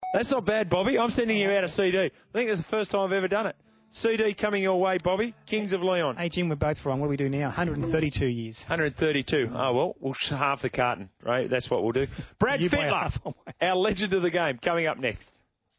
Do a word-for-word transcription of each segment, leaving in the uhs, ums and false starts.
That's not bad, Bobby. I'm sending you out a C D. I think it's the first time I've ever done it. C D coming your way, Bobby. Kings of Leon. Hey, Jim, we're both wrong. What do we do now? one hundred thirty-two years. one hundred thirty-two. Oh, well, we'll half the carton, right? That's what we'll do. Brad Fittler, our legend of the game, coming up next.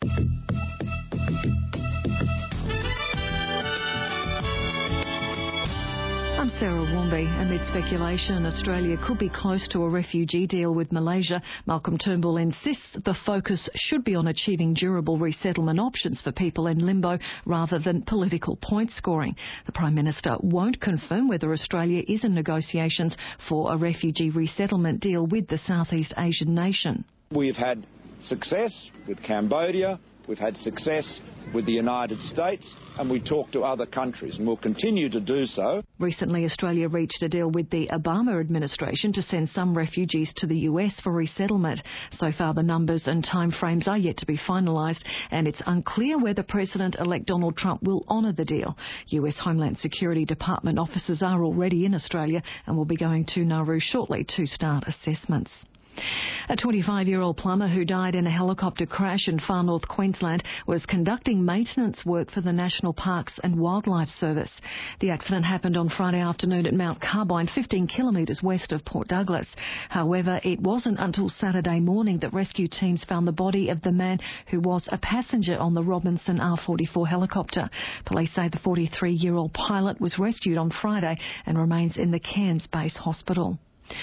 I'm Sarah Warmby. Amid speculation, Australia could be close to a refugee deal with Malaysia. Malcolm Turnbull insists the focus should be on achieving durable resettlement options for people in limbo rather than political point scoring. The Prime Minister won't confirm whether Australia is in negotiations for a refugee resettlement deal with the Southeast Asian nation. We've had success with Cambodia. We've had success with the United States, and we talk to other countries, and we'll continue to do so. Recently, Australia reached a deal with the Obama administration to send some refugees to the U S for resettlement. So far, the numbers and timeframes are yet to be finalised, and it's unclear whether President-elect Donald Trump will honour the deal. U S Homeland Security Department officers are already in Australia and will be going to Nauru shortly to start assessments. A twenty-five-year-old plumber who died in a helicopter crash in far north Queensland was conducting maintenance work for the National Parks and Wildlife Service. The accident happened on Friday afternoon at Mount Carbine, fifteen kilometres west of Port Douglas. However, it wasn't until Saturday morning that rescue teams found the body of the man who was a passenger on the Robinson R forty-four helicopter. Police say the forty-three-year-old pilot was rescued on Friday and remains in the Cairns Base Hospital.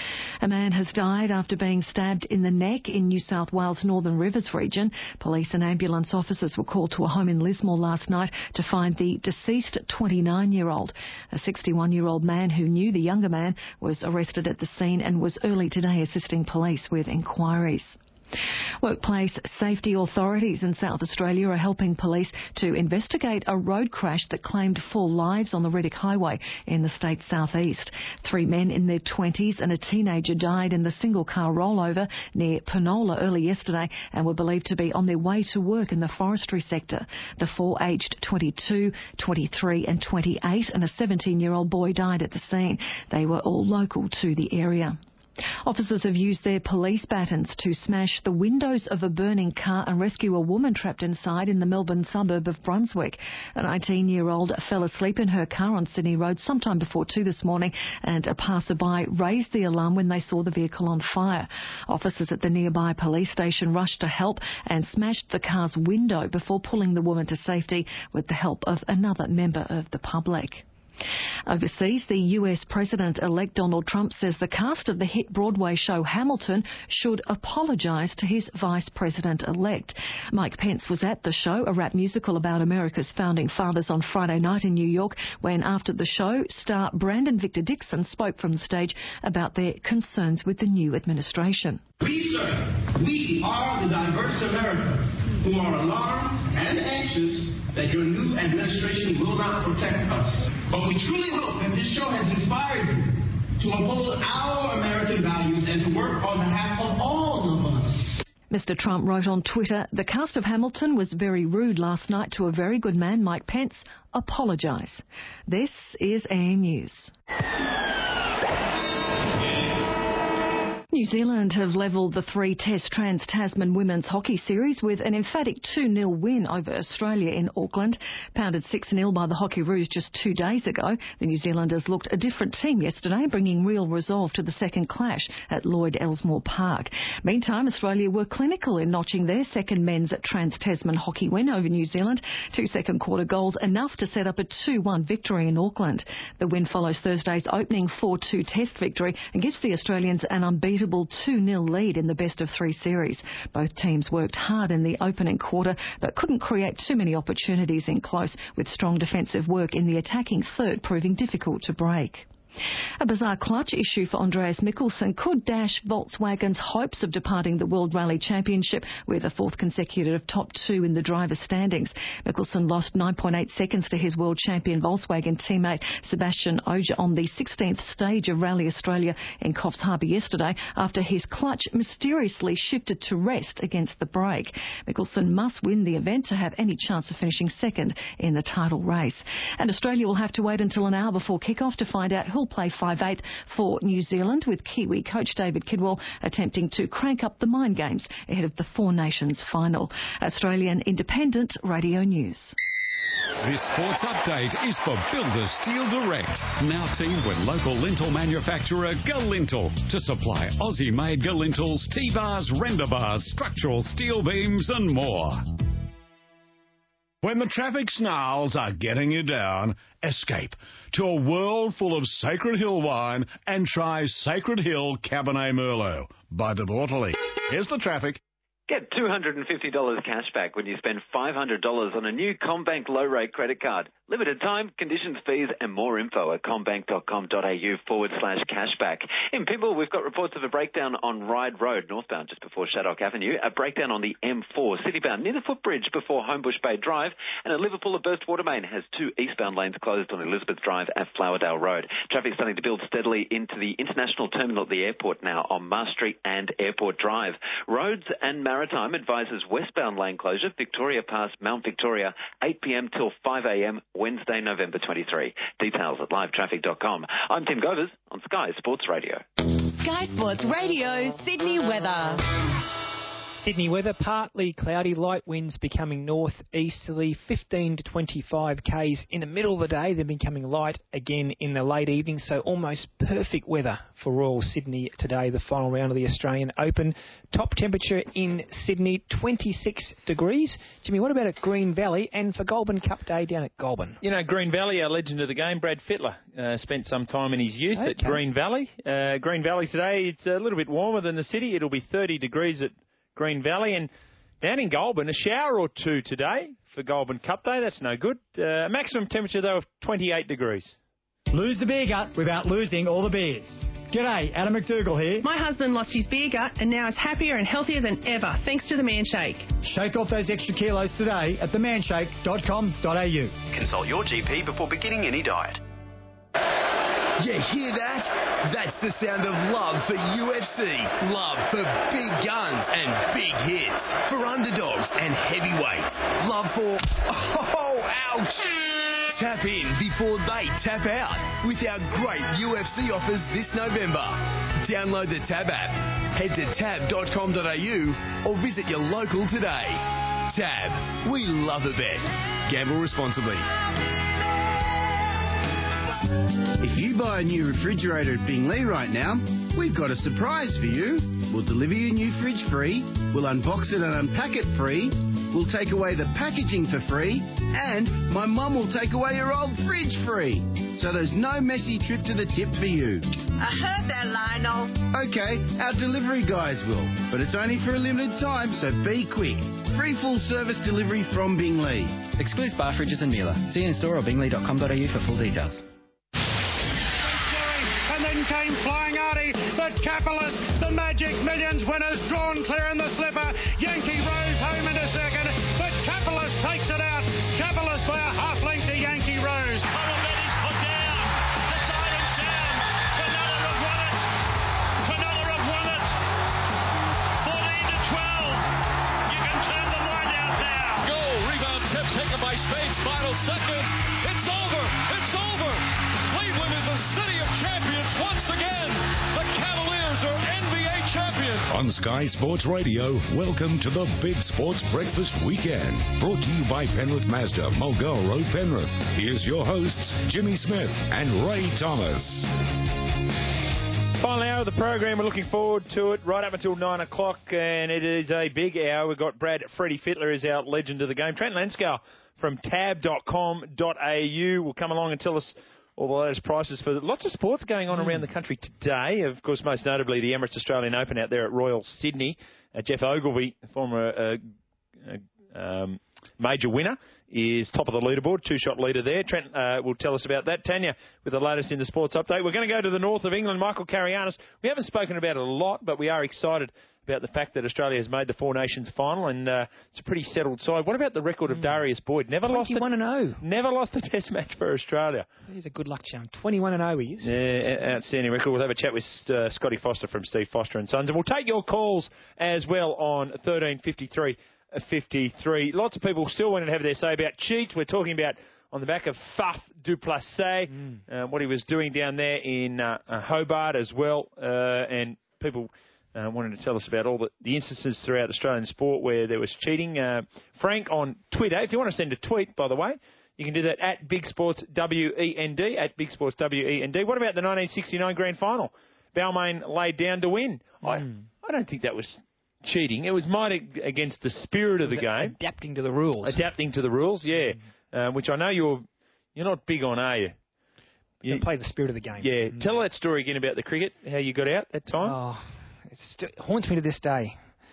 A man has died after being stabbed in the neck in New South Wales' Northern Rivers region. Police and ambulance officers were called to a home in Lismore last night to find the deceased twenty-nine-year-old. A sixty-one-year-old man who knew the younger man was arrested at the scene and was early today assisting police with inquiries. Workplace safety authorities in South Australia are helping police to investigate a road crash that claimed four lives on the Riddick Highway in the state's southeast. Three men in their twenties and a teenager died in the single-car rollover near Penola early yesterday and were believed to be on their way to work in the forestry sector. The four, aged twenty-two, twenty-three and twenty-eight, and a seventeen-year-old boy died at the scene. They were all local to the area. Officers have used their police batons to smash the windows of a burning car and rescue a woman trapped inside in the Melbourne suburb of Brunswick. A nineteen-year-old fell asleep in her car on Sydney Road sometime before two this morning, and a passerby raised the alarm when they saw the vehicle on fire. Officers at the nearby police station rushed to help and smashed the car's window before pulling the woman to safety with the help of another member of the public. Overseas, the U S President-elect Donald Trump says the cast of the hit Broadway show Hamilton should apologise to his Vice President-elect. Mike Pence was at the show, a rap musical about America's founding fathers, on Friday night in New York, when after the show, star Brandon Victor Dixon spoke from the stage about their concerns with the new administration. We, sir, we are the diverse America who are alarmed and anxious that your new administration will not protect us. But we truly hope that this show has inspired you to uphold our American values and to work on behalf of all of us. Mister Trump wrote on Twitter, "The cast of Hamilton was very rude last night to a very good man, Mike Pence. Apologise." This is A M News. New Zealand have levelled the three-test Trans-Tasman Women's Hockey Series with an emphatic two nil win over Australia in Auckland. Pounded six nil by the Hockeyroos just two days ago, the New Zealanders looked a different team yesterday, bringing real resolve to the second clash at Lloyd Elsmore Park. Meantime, Australia were clinical in notching their second men's Trans-Tasman hockey win over New Zealand. Two second-quarter goals, enough to set up a two one victory in Auckland. The win follows Thursday's opening four two test victory and gives the Australians an unbeatable two nil lead in the best-of-three series. Both teams worked hard in the opening quarter but couldn't create too many opportunities in close, with strong defensive work in the attacking third proving difficult to break. A bizarre clutch issue for Andreas Mikkelsen could dash Volkswagen's hopes of departing the World Rally Championship with a fourth consecutive top two in the driver's standings. Mikkelsen lost nine point eight seconds to his world champion Volkswagen teammate Sebastian Ogier on the sixteenth stage of Rally Australia in Coffs Harbour yesterday after his clutch mysteriously shifted to rest against the brake. Mikkelsen must win the event to have any chance of finishing second in the title race. And Australia will have to wait until an hour before kick-off to find out who'll will play five eighth for New Zealand, with Kiwi coach David Kidwell attempting to crank up the mind games ahead of the Four Nations final. Australian Independent Radio News. This sports update is for Builder Steel Direct, now teamed with local lintel manufacturer Galintel to supply Aussie-made Galintels, T-bars, render bars, structural steel beams and more. When the traffic snarls are getting you down, escape to a world full of Sacred Hill wine and try Sacred Hill Cabernet Merlot by De Bortoli. Here's the traffic. Get two hundred fifty dollars cash back when you spend five hundred dollars on a new CommBank low-rate credit card. Limited time, conditions, fees and more info at commbank.com.au forward slash cashback. In Pymble, we've got reports of a breakdown on Ryde Road, northbound just before Shaddock Avenue, a breakdown on the M four, citybound near the footbridge before Homebush Bay Drive, and at Liverpool, a burst water main has two eastbound lanes closed on Elizabeth Drive at Flowerdale Road. Traffic starting to build steadily into the international terminal at the airport now on Mars Street and Airport Drive. Roads and Maritime advises westbound lane closure, Victoria past Mount Victoria, eight p.m. till five a.m. Wednesday, November twenty-third. Details at live traffic dot com. I'm Tim Govers on Sky Sports Radio. Sky Sports Radio, Sydney weather. Sydney weather, partly cloudy, light winds becoming northeasterly, fifteen to twenty-five kays in the middle of the day, then becoming light again in the late evening, so almost perfect weather for Royal Sydney today, the final round of the Australian Open. Top temperature in Sydney, twenty-six degrees. Jimmy, what about at Green Valley and for Goulburn Cup Day down at Goulburn? You know, Green Valley, our legend of the game, Brad Fittler, uh, spent some time in his youth okay. at Green Valley. Uh, Green Valley today, it's a little bit warmer than the city. It'll be thirty degrees at Green Valley, and down in Goulburn, a shower or two today for Goulburn Cup Day. That's no good. Uh, maximum temperature, though, of twenty-eight degrees. Lose the beer gut without losing all the beers. G'day, Adam McDougall here. My husband lost his beer gut and now is happier and healthier than ever, thanks to the Manshake. Shake off those extra kilos today at the manshake dot com dot a u. Consult your G P before beginning any diet. You hear that? That's the sound of love for U F C. Love for big guns and big hits. For underdogs and heavyweights. Love for... Oh, ouch! Tap in before they tap out with our great U F C offers this November. Download the Tab app, head to tab dot com dot a u or visit your local today. Tab. We love a bet. Gamble responsibly. If you buy a new refrigerator at Bingley right now, we've got a surprise for you. We'll deliver your new fridge free, we'll unbox it and unpack it free, we'll take away the packaging for free, and my mum will take away your old fridge free. So there's no messy trip to the tip for you. I heard that, Lionel. Okay, our delivery guys will, but it's only for a limited time, so be quick. Free full service delivery from Bingley. Excludes bar fridges and Miele. See you in store or bingley dot com dot a u for full details. And then came Flying Artie, but Capitalist, the Magic Millions winners, drawn clear in the slipper. Yankee Rose home into second, but Capitalist takes it out. Capitalist by a half length to Yankee Rose. Coralbet is put down. Deciding Sam. Fenella have won it. Fenella have won it. fourteen to twelve. You can turn the light out now. Goal, rebound, tip taken by Spades. Final seconds. It's over. It's over. Cleveland is the city of champions once again. The Cavaliers are N B A champions. On Sky Sports Radio, welcome to the Big Sports Breakfast Weekend. Brought to you by Penrith Mazda, Mulgoa Road, Penrith. Here's your hosts, Jimmy Smith and Ray Thomas. Final hour of the program. We're looking forward to it right up until nine o'clock, and it is a big hour. We've got Brad Freddie Fittler as our legend of the game. Trent Landscow from tab dot com dot a u will come along and tell us all the latest prices for lots of sports going on mm. around the country today. Of course, most notably the Emirates Australian Open out there at Royal Sydney. Uh, Jeff Ogilvy, former uh, uh, um, major winner, is top of the leaderboard, two-shot leader there. Trent uh, will tell us about that. Tanya with the latest in the sports update. We're going to go to the north of England. Michael Carianis. We haven't spoken about it a lot, but we are excited about the fact that Australia has made the Four Nations final, and uh, it's a pretty settled side. What about the record of mm. Darius Boyd? Never lost twenty-one and oh. Never lost a test match for Australia. He's a good luck charm. twenty-one and oh he is. Yeah, outstanding record. We'll have a chat with uh, Scotty Foster from Steve Foster and Sons, and we'll take your calls as well on thirteen fifty-three fifty-three. Lots of people still want to have their say about cheats. We're talking about on the back of Faf du Plessis, mm. uh, what he was doing down there in uh, uh, Hobart as well, uh, and people uh, wanted to tell us about all the, the instances throughout Australian sport where there was cheating. Uh, Frank on Twitter, if you want to send a tweet, by the way, you can do that at Big Sports W E N D, at Big Sports W E N D. What about the nineteen sixty-nine grand final? Balmain laid down to win. Mm. I, I don't think that was cheating. It was might against the spirit of the game. Adapting to the rules. Adapting to the rules, yeah. Mm. Uh, which I know you're you're not big on, are you? You can play the spirit of the game. Yeah. Mm. Tell that story again about the cricket, how you got out that time. Oh, it still haunts me to this day.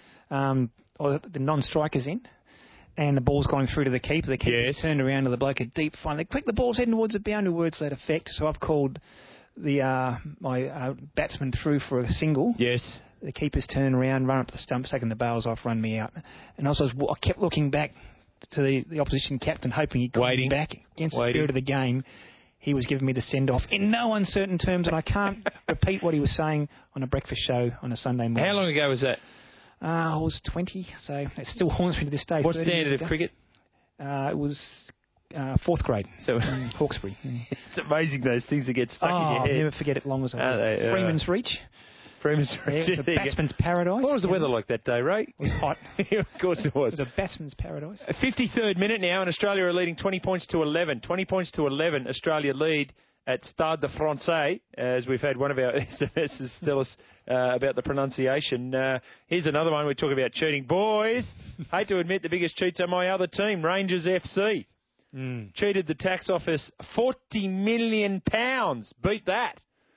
Um, the non-strikers in, and the ball's going through to the keeper. The keeper yes. turned around to the bloke at deep front. They quick, the ball's heading towards the boundary, words to that effect. So I've called the uh, my uh, batsman through for a single. Yes. The keepers turn around, run up to the stump, taking the bails off, run me out. And also, I kept looking back to the, the opposition captain, hoping he'd come Waiting. back against Waiting. the spirit of the game. He was giving me the send-off in no uncertain terms, and I can't repeat what he was saying on a breakfast show on a Sunday morning. How long ago was that? Uh, I was twenty, so it still haunts me to this day. What standard of cricket? Uh, it was uh, fourth grade, so um, Hawkesbury. It's amazing those things that get stuck oh, in your head. I'll never forget it long as I uh, live. uh, Freeman's Reach. Freeman's Reach. Yeah, it was a batsman's paradise. What was the weather like that day, Ray? It was hot. Of course it was. It was a batsman's paradise. A fifty-third minute now, and Australia are leading twenty points to eleven. twenty points to eleven. Australia lead at Stade de Francais, as we've had one of our S M Ses tell us uh, about the pronunciation. Uh, here's another one. We talk about cheating. Boys, hate to admit the biggest cheats are my other team, Rangers F C. Mm. Cheated the tax office forty million pounds. Beat that.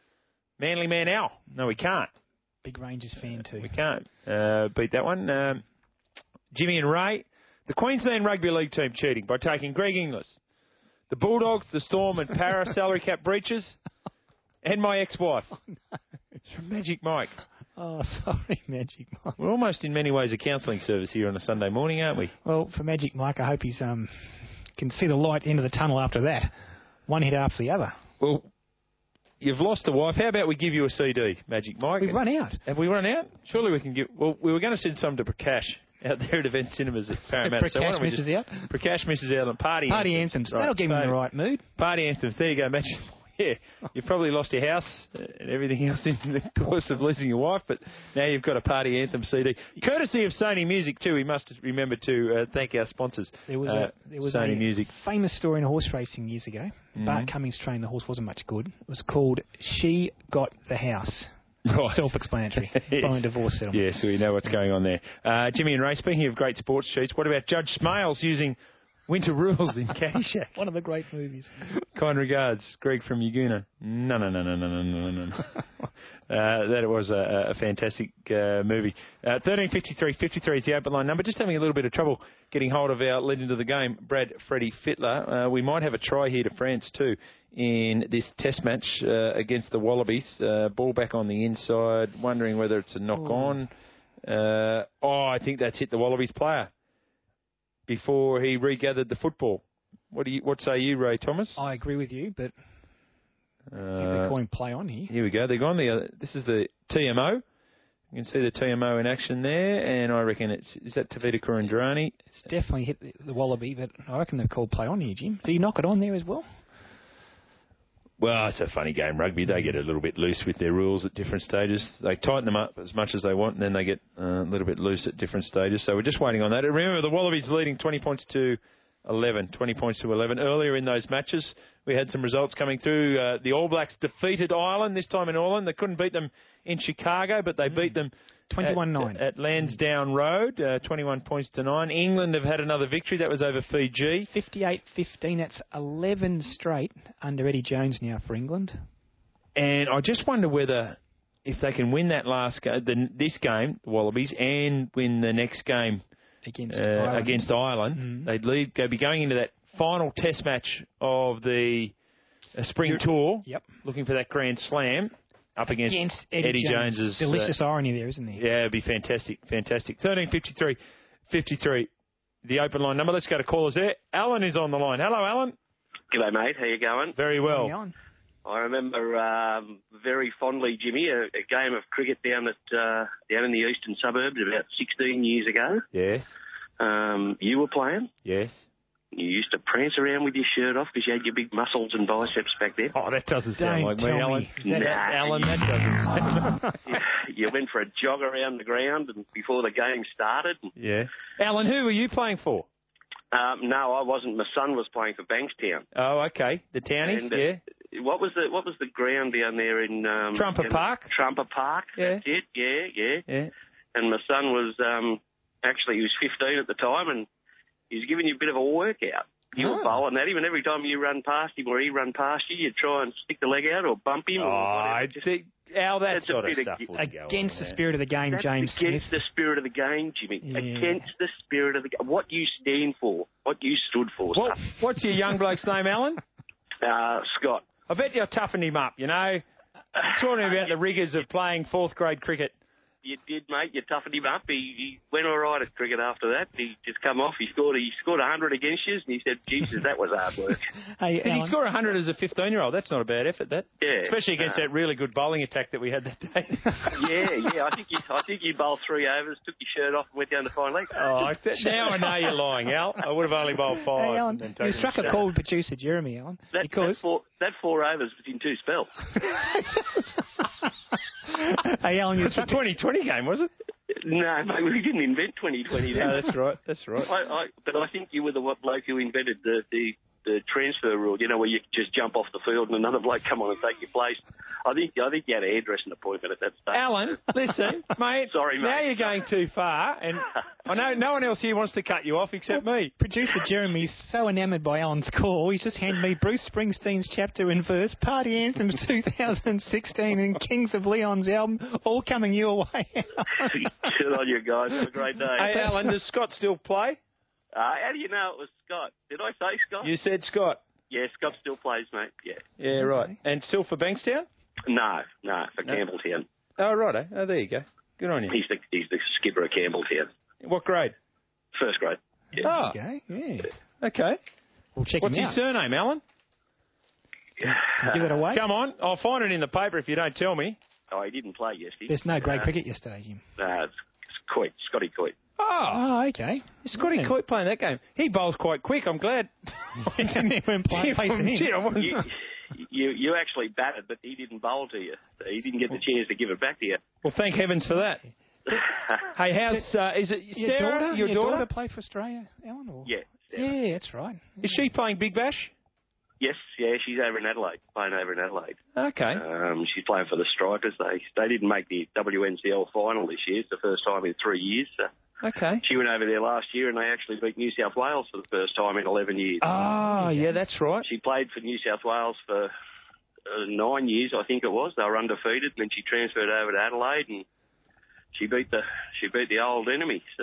Manly man Al. No, we can't. Big Rangers fan too. We can't uh, beat that one. Um, Jimmy and Ray, the Queensland Rugby League team cheating by taking Greg Inglis, the Bulldogs, the Storm and Para salary cap breaches, and my ex-wife. Oh, no. It's from Magic Mike. Oh, sorry, Magic Mike. We're almost in many ways a counselling service here on a Sunday morning, aren't we? Well, for Magic Mike, I hope he's um can see the light end of the tunnel after that. One hit after the other. Well, you've lost a wife. How about we give you a C D, Magic Mike? We've run out. Have we run out? Surely we can give... Well, we were going to send some to Prakash out there at Event Cinemas at Parramatta. Prakash so why don't we misses just, out? Prakash misses out on party, party anthems. anthems. Right. That'll get him in the right mood. Party anthems. There you go, Magic. Yeah, you've probably lost your house and everything else in the course of losing your wife, but now you've got a party anthem C D. Courtesy of Sony Music, too. We must remember to uh, thank our sponsors. There was, uh, a, there was Sony a Music. famous story in horse racing years ago. Mm-hmm. Bart Cummings trained the horse, wasn't much good. It was called She Got the House. Right. Self-explanatory. yes. Following divorce settlement. Yes, we know what's going on there. Uh, Jimmy and Ray, speaking of great sports sheets, what about Judge Smales using Winter Rules in Caddyshack? One of the great movies. Kind regards, Greg from Yaguna. No, no, no, no, no, no, no, no, no. uh, that was a, a fantastic uh, movie. Uh, thirteen fifty-three fifty-three is the open line number. Just having a little bit of trouble getting hold of our legend of the game, Brad Freddie Fittler. Uh, we might have a try here to France too in this test match uh, against the Wallabies. Uh, ball back on the inside, wondering whether it's a knock-on. Uh, oh, I think that's hit the Wallabies player before he regathered the football. What do you? What say you, Ray Thomas? I agree with you, but uh, they're calling play on here. Here we go. They're gone. The uh, this is the T M O. You can see the T M O in action there, and I reckon it's is that Tavita Kurandrani. It's definitely hit the, the Wallaby, but I reckon they've called play on here, Jim. Did he knock it on there as well? Well, it's a funny game, rugby. They get a little bit loose with their rules at different stages. They tighten them up as much as they want, and then they get uh, a little bit loose at different stages. So we're just waiting on that. And remember, the Wallabies leading twenty points to eleven. twenty points to eleven. Earlier in those matches, we had some results coming through. Uh, the All Blacks defeated Ireland, this time in Ireland. They couldn't beat them in Chicago, but they mm. beat them twenty-one nine at, at Lansdowne Road, uh, twenty-one points to nine. England have had another victory. That was over Fiji. fifty-eight fifteen. That's eleven straight under Eddie Jones now for England. And I just wonder whether, if they can win that last game, the, this game, the Wallabies, and win the next game against uh, Ireland, against Ireland mm. they'd lead, go be going into that final Test match of the uh, Spring You're, Tour, yep. looking for that Grand Slam. Up against, against Eddie, Eddie Jones. Jones's... Delicious uh, irony there, isn't there? Yeah, it'd be fantastic, fantastic. thirteen fifty-three fifty-three, the open line number. Let's go to callers there. Alan is on the line. Hello, Alan. G'day, mate. How you going? Very well. I remember um, very fondly, Jimmy, a, a game of cricket down at uh, down in the eastern suburbs about sixteen years ago. Yes. Um, you were playing. Yes. You used to prance around with your shirt off because you had your big muscles and biceps back there. Oh, that doesn't sound Don't like me, tell Alan. me. That, Nah, Alan, that doesn't sound You went for a jog around the ground and before the game started. Yeah. Alan, who were you playing for? Um, no, I wasn't. My son was playing for Bankstown. Oh, okay. The Townies, And, uh, yeah. What was the What was the ground down there in um, Trumper in Park? Trumper Park. Yeah. That's it. Yeah, yeah. Yeah. And my son was um, actually he was fifteen at the time, and he was giving you a bit of a workout. You Oh. were bowling at him, and every time you run past him or he run past you, you'd try and stick the leg out or bump him. Oh, or whatever. I think, Al, that That's a sort of bit stuff ag- would go Against on the there. spirit of the game, That's James Smith. against the spirit of the game, Jimmy. Yeah. Against the spirit of the game. What you stand for. What you stood for. What, son. what's your young bloke's name, Alan? Uh, Scott. I bet you toughened him up, you know. Talking about the rigours of playing fourth grade cricket. You did, mate. You toughened him up. He, he went all right at cricket after that. He just come off. He scored. He scored one hundred against you, and he said, "Jesus, that was hard work." Hey, Did he Alan, score one hundred as a fifteen-year-old? That's not a bad effort, that. Yeah. Especially against Uh, that really good bowling attack that we had that day. yeah, yeah. I think you, I think you bowled three overs, took your shirt off, and went down to fine leg. Oh, th- now I know you're lying, Al. I would have only bowled five. Hey, Alan, and then you taken struck the a shot. chord with producer Jeremy, Alan. That, because that, four, that four overs was in two spells. hey, Alan, you It's a struck twenty twenty game, was it? No, mate, we didn't invent twenty twenty then. No, that's right. That's right. I, I, but I think you were the what bloke who invented the, the, the transfer rule, you know, where you just jump off the field and another bloke come on and take your place. I think I think you had a hairdressing appointment at that stage. Alan, listen, mate. Sorry, mate. Now you're going too far, and I know no one else here wants to cut you off except me. Producer Jeremy's so enamoured by Alan's call, he's just handed me Bruce Springsteen's chapter and verse, Party Anthems two thousand sixteen and Kings of Leon's album, all coming your way. Good on you guys. Have a great day. Hey, Alan, does Scott still play? Uh, how do you know it was Scott? Did I say Scott? You said Scott. Yeah, Scott still plays, mate. Yeah. Yeah, right. And still for Bankstown? No, no, for No. Campbelltown. Oh, right. Oh, there you go. Good on you. He's the he's the skipper of Campbelltown. What grade? First grade. Yeah. Oh, Okay, yeah. okay. We'll check What's him his out. surname, Alan? Give it away. Come on, I'll find it in the paper if you don't tell me. Oh, he didn't play yesterday. There's no great Uh, cricket yesterday, Jim. No, it's, it's Coit, Scotty Coit. Oh, Oh, okay. Scotty Yeah. Coit playing that game. He bowls quite quick. I'm glad. He went play- facing in. Shit, I wasn't- You, you you actually batted, but he didn't bowl to you. So he didn't get the chance to give it back to you. Well, thank heavens for that. Hey, how's uh, is it Your Sarah? daughter? Your, daughter? played for Australia, Alan? Or? Yeah. Yeah, that's right. Is she playing Big Bash? Yes, yeah, she's over in Adelaide, playing over in Adelaide. Okay. Um, she's playing for the Strikers. They they didn't make the W N C L final this year. It's the first time in three years. So Okay. she went over there last year, and they actually beat New South Wales for the first time in eleven years. Oh, yeah, that's right. She played for New South Wales for uh, nine years, I think it was. They were undefeated, and then she transferred over to Adelaide, and she beat the she beat the old enemy. So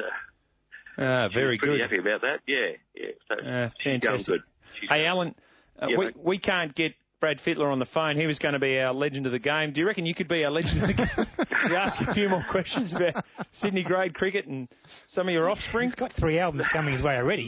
Ah, she very was pretty good. happy about that. Yeah, yeah. So Uh, she's going fantastic. good. She's Hey, going- Alan, uh, Yeah, we, mate. we can't get Brad Fittler on the phone. He was going to be our legend of the game. Do you reckon you could be our legend of the game? You ask a few more questions about Sydney grade cricket and some of your offspring. He's got three albums coming his way already.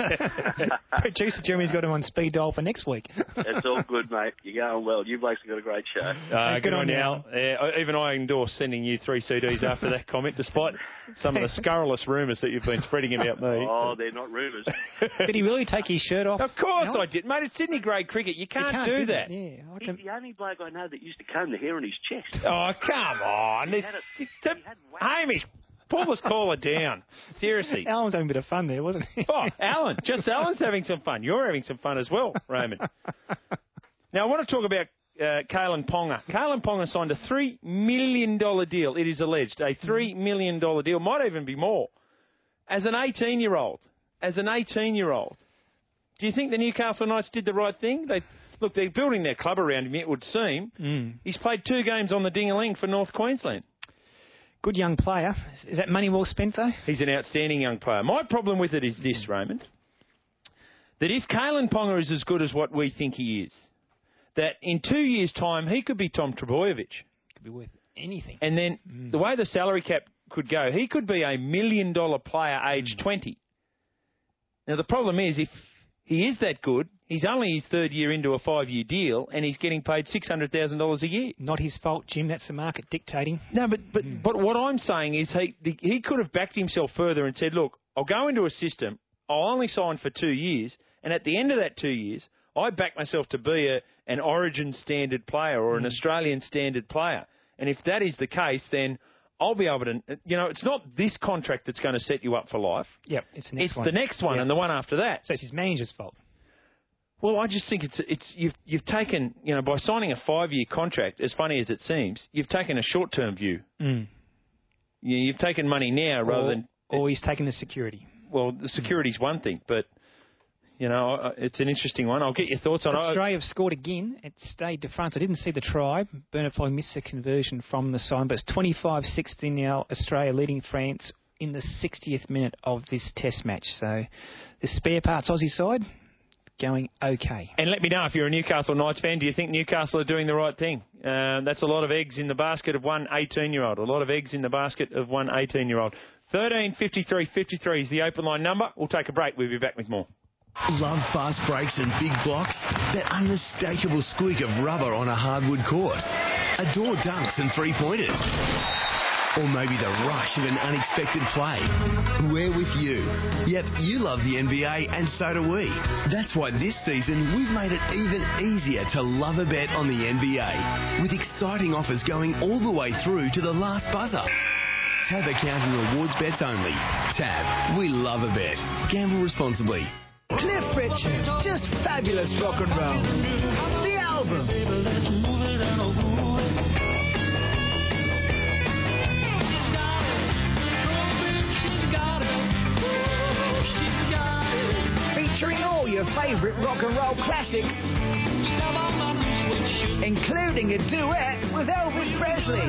Producer Jeremy's got him on speed dial for next week. That's all good, mate. You're going well. You blokes have got a great show. Uh, good, on you, Al. Yeah, even I endorse sending you three C Ds after that comment, despite some of the scurrilous rumours that you've been spreading about me. Oh, they're not rumours. Did he really take his shirt off? Of course No. I did. Mate, it's Sydney grade cricket. You can't, can't do do that. that, yeah. I He's can- the only bloke I know that used to comb the hair on his chest. Oh, come on. He It's- had it- it's- he had wax. Hamish, pull this caller down. Seriously. Alan was having a bit of fun there, wasn't he? Oh, Alan, just Alan's having some fun. You're having some fun as well, Raymond. Now, I want to talk about uh, Kalen Ponga. Kalen Ponga signed a three million dollars deal, it is alleged, a three million dollars deal, might even be more, as an eighteen-year-old. As an eighteen-year-old. Do you think the Newcastle Knights did the right thing? They Look, they're building their club around him, it would seem. Mm. He's played two games on the ding-a-ling for North Queensland. Good young player. Is that money well spent, though? He's an outstanding young player. My problem with it is this, Raymond, that if Kalen Ponga is as good as what we think he is, that in two years' time he could be Tom Trbojevic. Could be worth anything. And then Mm. the way the salary cap could go, he could be a million-dollar player aged twenty. Now, the problem is if he is that good, he's only his third year into a five-year deal and he's getting paid six hundred thousand dollars a year. Not his fault, Jim. That's the market dictating. No, but but, but what I'm saying is he he could have backed himself further and said, look, I'll go into a system, I'll only sign for two years, and at the end of that two years, I back myself to be a, an Origin standard player or an mm. Australian standard player. And if that is the case, then I'll be able to, you know, it's not this contract that's going to set you up for life. Yep, it's the next it's one. It's the next one yep. and the one after that. So it's his manager's fault. Well, I just think it's it's you've you've taken, you know, by signing a five-year contract, as funny as it seems, you've taken a short-term view. Mm. You, you've taken money now or, rather than... Or he's taken the security. Well, the security's mm. one thing, but, you know, it's an interesting one. I'll get your thoughts on it. Australia have scored again at Stade de France. I didn't see the try. Bernard Floyd missed a conversion from the side, but it's twenty-five sixteen now, Australia leading France in the sixtieth minute of this test match. So the spare parts Aussie side... going okay. And let me know if you're a Newcastle Knights fan, do you think Newcastle are doing the right thing? Uh, that's a lot of eggs in the basket of one eighteen-year-old. A lot of eggs in the basket of one eighteen-year-old. thirteen fifty-three fifty-three is the open line number. We'll take a break. We'll be back with more. Love fast breaks and big blocks? That unmistakable squeak of rubber on a hardwood court? Adore dunks and three-pointers? Or maybe the rush of an unexpected play. We're with you. Yep, you love the N B A and so do we. That's why this season we've made it even easier to love a bet on the N B A. With exciting offers going all the way through to the last buzzer. Tab account and rewards bets only. Tab, we love a bet. Gamble responsibly. Cliff Richard, just fabulous rock and roll. The album. Featuring all your favourite rock and roll classics, including a duet with Elvis Presley.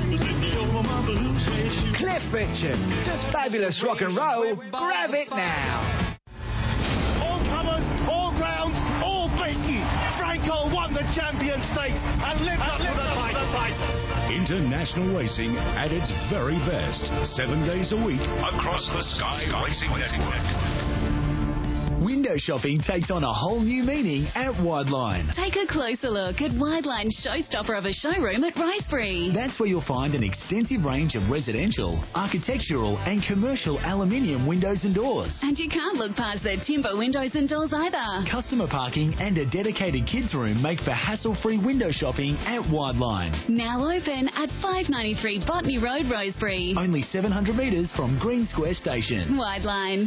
Cliff Richard, just fabulous rock and roll. Grab it now. All comers, all rounds, all beaten. Franco won the Champion Stakes and lived up to the fight. International racing at its very best. Seven days a week across the Sky Racing Network. Window shopping takes on a whole new meaning at Wideline. Take a closer look at Wideline's showstopper of a showroom at Ricebury. That's where you'll find an extensive range of residential, architectural and commercial aluminium windows and doors. And you can't look past their timber windows and doors either. Customer parking and a dedicated kids room make for hassle-free window shopping at Wideline. Now open at five ninety-three Botany Road, Rosebery. Only seven hundred metres from Green Square Station. Wideline.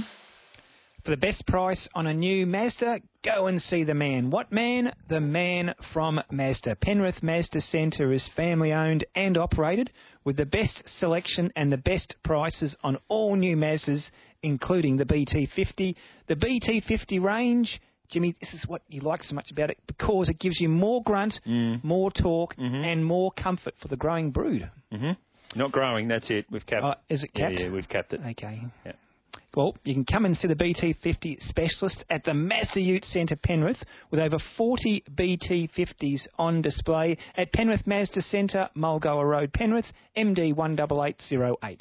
For the best price on a new Mazda, go and see the man. What man? The man from Mazda. Penrith Mazda Centre is family-owned and operated with the best selection and the best prices on all new Mazdas, including the B T fifty. The B T fifty range, Jimmy, this is what you like so much about it, because it gives you more grunt, mm. more torque, mm-hmm. and more comfort for the growing brood. Mm-hmm. Not growing, that's it. We've capped uh, Is it capped? Yeah, yeah, we've capped it. Okay. Yeah. Well, you can come and see the B T fifty specialist at the Mazda Ute Centre, Penrith, with over forty B T fifties on display at Penrith Mazda Centre, Mulgoa Road, Penrith, M D one eight eight zero eight.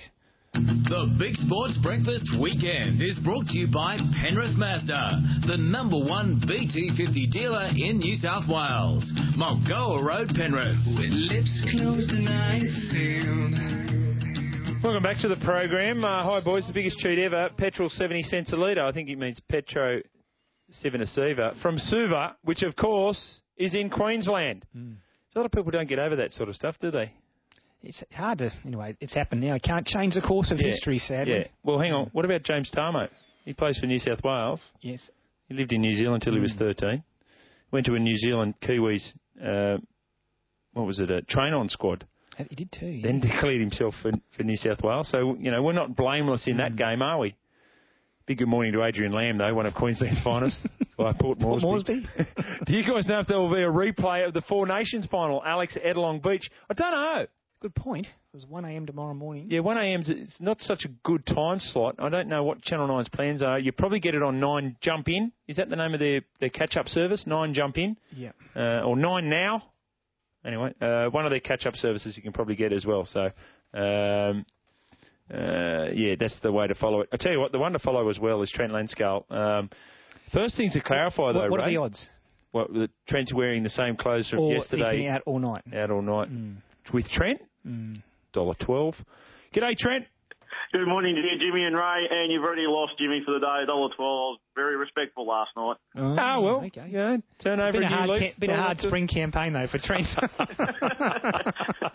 The Big Sports Breakfast Weekend is brought to you by Penrith Mazda, the number one B T fifty dealer in New South Wales. Mulgoa Road, Penrith. With lips closed and eyes sealed. Welcome back to the program. Uh, hi, boys. The biggest cheat ever. Petrol seventy cents a litre. I think it means Petro seven a Siva. From Suva, which, of course, is in Queensland. Mm. So a lot of people don't get over that sort of stuff, do they? It's hard to... Anyway, it's happened now. Can't change the course of yeah. history, sadly. Yeah. Well, hang on. What about James Tarmo? He plays for New South Wales. Yes. He lived in New Zealand until mm. he was thirteen. Went to a New Zealand Kiwis, uh, what was it, a train-on squad. He did too. Yeah. Then declared himself for, for New South Wales. So, you know, we're not blameless in mm. that game, are we? Big good morning to Adrian Lamb, though, one of Queensland's finest by Port Moresby. Port Moresby. Do you guys know if there will be a replay of the Four Nations final, Alex, at Long Beach? I don't know. Good point. It was one a.m. tomorrow morning. Yeah, one a.m. It's not such a good time slot. I don't know what Channel nine's plans are. You probably get it on Nine Jump In. Is that the name of their, their catch-up service, Nine Jump In? Yeah. Uh, or Nine Now. Anyway, uh, one of their catch-up services you can probably get as well. So, um, uh, yeah, that's the way to follow it. I tell you what, the one to follow as well is Trent Lanscale. Um, first things to clarify, what, though, What Ray, are the odds? What, the Trent's wearing the same clothes from or yesterday. He's been out all night. Out all night. Mm. With Trent, mm. one dollar twelve. G'day, Trent. Good morning to you, Jimmy and Ray, and you've already lost Jimmy for the day, one dollar twelve. I was very respectful last night. Oh, oh well, okay. you know, turn over been a a new hard, leaf. ca- been a hard spring campaign, though, for Trent. I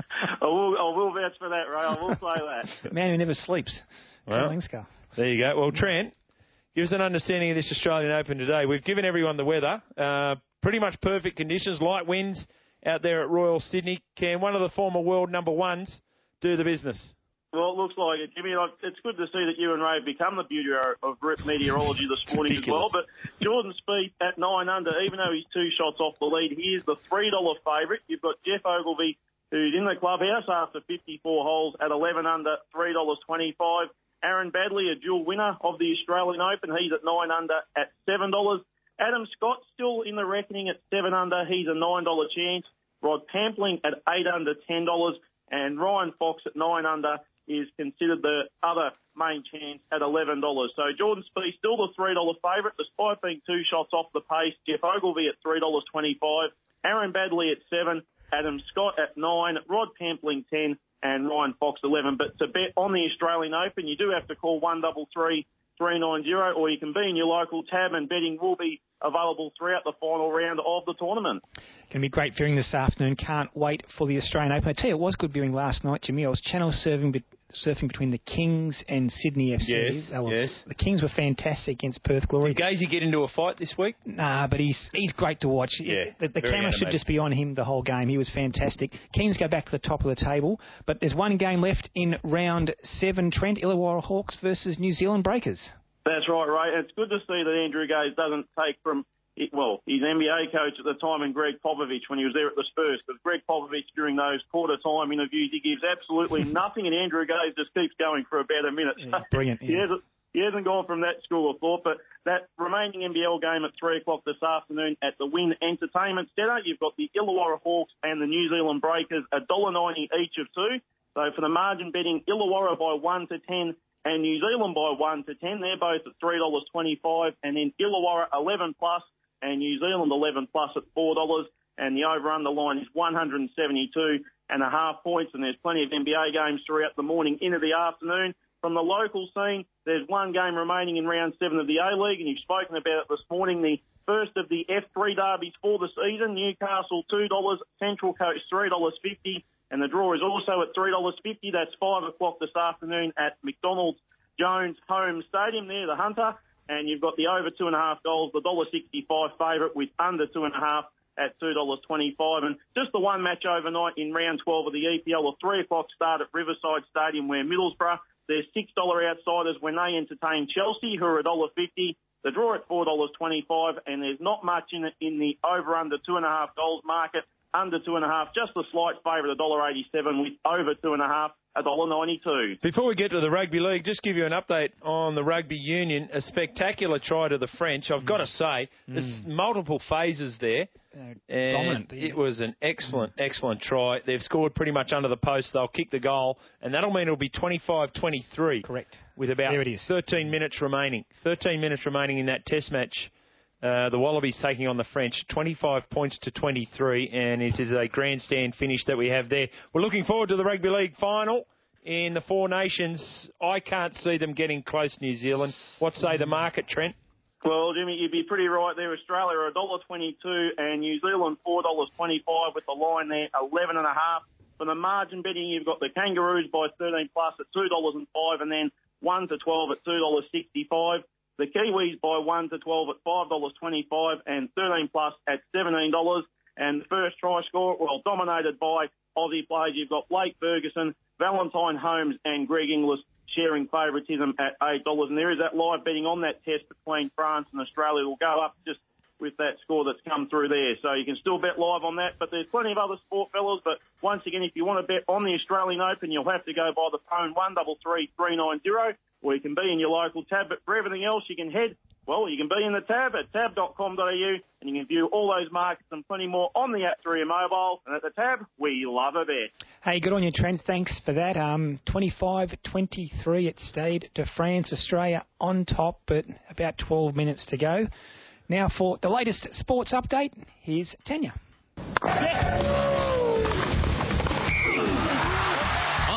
will, I will vouch for that, Ray. I will say that. Man who never sleeps. Well, Lengska. There you go. Well, Trent, give us an understanding of this Australian Open today. We've given everyone the weather. Uh, pretty much perfect conditions, light winds out there at Royal Sydney. Can one of the former world number ones do the business? Well, it looks like it, Jimmy. Like, it's good to see that you and Ray have become the beauty of meteorology this morning as well. But Jordan Spieth at nine under, even though he's two shots off the lead, he is the three dollar favourite. You've got Jeff Ogilvy, who's in the clubhouse after fifty-four holes at eleven under, three dollars twenty-five. Aaron Badley, a dual winner of the Australian Open, he's at nine under at seven dollars. Adam Scott still in the reckoning at seven under, he's a nine dollar chance. Rod Pampling at eight under, ten dollars. And Ryan Fox at nine under is considered the other main chance at eleven dollars. So Jordan Spieth still the three dollar favourite, despite being two shots off the pace. Jeff Ogilvy at three dollars twenty-five. Aaron Badley at seven. Adam Scott at nine. Rod Pampling ten. And Ryan Fox eleven. But to bet on the Australian Open, you do have to call one double three three nine zero, or you can be in your local tab, and betting will be available throughout the final round of the tournament. Going to be great viewing this afternoon. Can't wait for the Australian Open. I tell you, it was good viewing last night, Jimmy. I was channel surfing, be- surfing between the Kings and Sydney F C. Yes, were, yes. The Kings were fantastic against Perth Glory. Did Gazy get into a fight this week? Nah, but he's he's great to watch. Yeah, the the very camera should animated. just be on him the whole game. He was fantastic. Kings go back to the top of the table, but there's one game left in round seven. Trent, Illawarra Hawks versus New Zealand Breakers. That's right, Ray. It's good to see that Andrew Gaze doesn't take from, well, his N B A coach at the time and Greg Popovich when he was there at the Spurs. Because Greg Popovich, during those quarter-time interviews, he gives absolutely nothing, and Andrew Gaze just keeps going for about a minute. Yeah, brilliant. he, Yeah. hasn't, he hasn't gone from that school of thought, but that remaining N B L game at three o'clock this afternoon at the Wynn Entertainment Centre, you've got the Illawarra Hawks and the New Zealand Breakers, one dollar ninety each of two. So for the margin betting, Illawarra by one to ten, and New Zealand by one to ten. They're both at three dollars twenty-five, and then Illawarra eleven plus and New Zealand eleven plus at four dollars. And the over-under line is one hundred seventy-two and a half points, and there's plenty of N B A games throughout the morning into the afternoon. From the local scene, there's one game remaining in round seven of the A-League, and you've spoken about it this morning, the first of the F three derbies for the season. Newcastle two dollars, Central Coast three dollars fifty. And the draw is also at three dollars fifty. That's five o'clock this afternoon at McDonald's Jones Home Stadium there, the Hunter. And you've got the over two and a half goals, the one dollar sixty-five favourite with under two and a half at two dollars twenty-five. And just the one match overnight in round twelve of the E P L, a three o'clock start at Riverside Stadium where Middlesbrough, there's six dollar outsiders when they entertain Chelsea, who are one dollar fifty. The draw at four dollars twenty-five, and there's not much in it in the over-under two and a half goals market. Under two and a half, just a slight favourite, one dollar eighty-seven, with over two and a half, one dollar ninety-two. Before we get to the rugby league, just give you an update on the rugby union. A spectacular try to the French. I've got to say, there's Mm. multiple phases there. Uh, And dominant. it was an excellent, excellent try. They've scored pretty much under the post. They'll kick the goal, and that'll mean it'll be twenty-five twenty-three. Correct. With about There it is. thirteen minutes remaining. thirteen minutes remaining in that test match. Uh, the Wallabies taking on the French, twenty-five points to twenty-three, and it is a grandstand finish that we have there. We're looking forward to the Rugby League final in the Four Nations. I can't see them getting close, New Zealand. What say the market, Trent? Well, Jimmy, you'd be pretty right there. Australia are one dollar twenty-two and New Zealand four dollars twenty-five with the line there, eleven and a half. For the margin betting, you've got the Kangaroos by thirteen plus at two dollars and five, and then one to twelve at two dollars sixty-five. The Kiwis by one to twelve at five dollars twenty-five and thirteen plus at seventeen dollars. And the first try score, well, dominated by Aussie players. You've got Blake Ferguson, Valentine Holmes and Greg Inglis sharing favouritism at eight dollars. And there is that live betting on that test between France and Australia. Will go up just with that score that's come through there. So you can still bet live on that. But there's plenty of other sport, fellas. But once again, if you want to bet on the Australian Open, you'll have to go by the phone one double three three nine zero. Or you can be in your local tab. But for everything else, you can head, well, you can be in the tab at tab dot com dot a u, and you can view all those markets and plenty more on the app through your mobile. And at the tab, we love a bet. Hey, good on you, Trent. Thanks for that. Um, twenty-five twenty-three at Stade de France. Australia on top, but about twelve minutes to go. Now for the latest sports update, here's Tanya. On the Big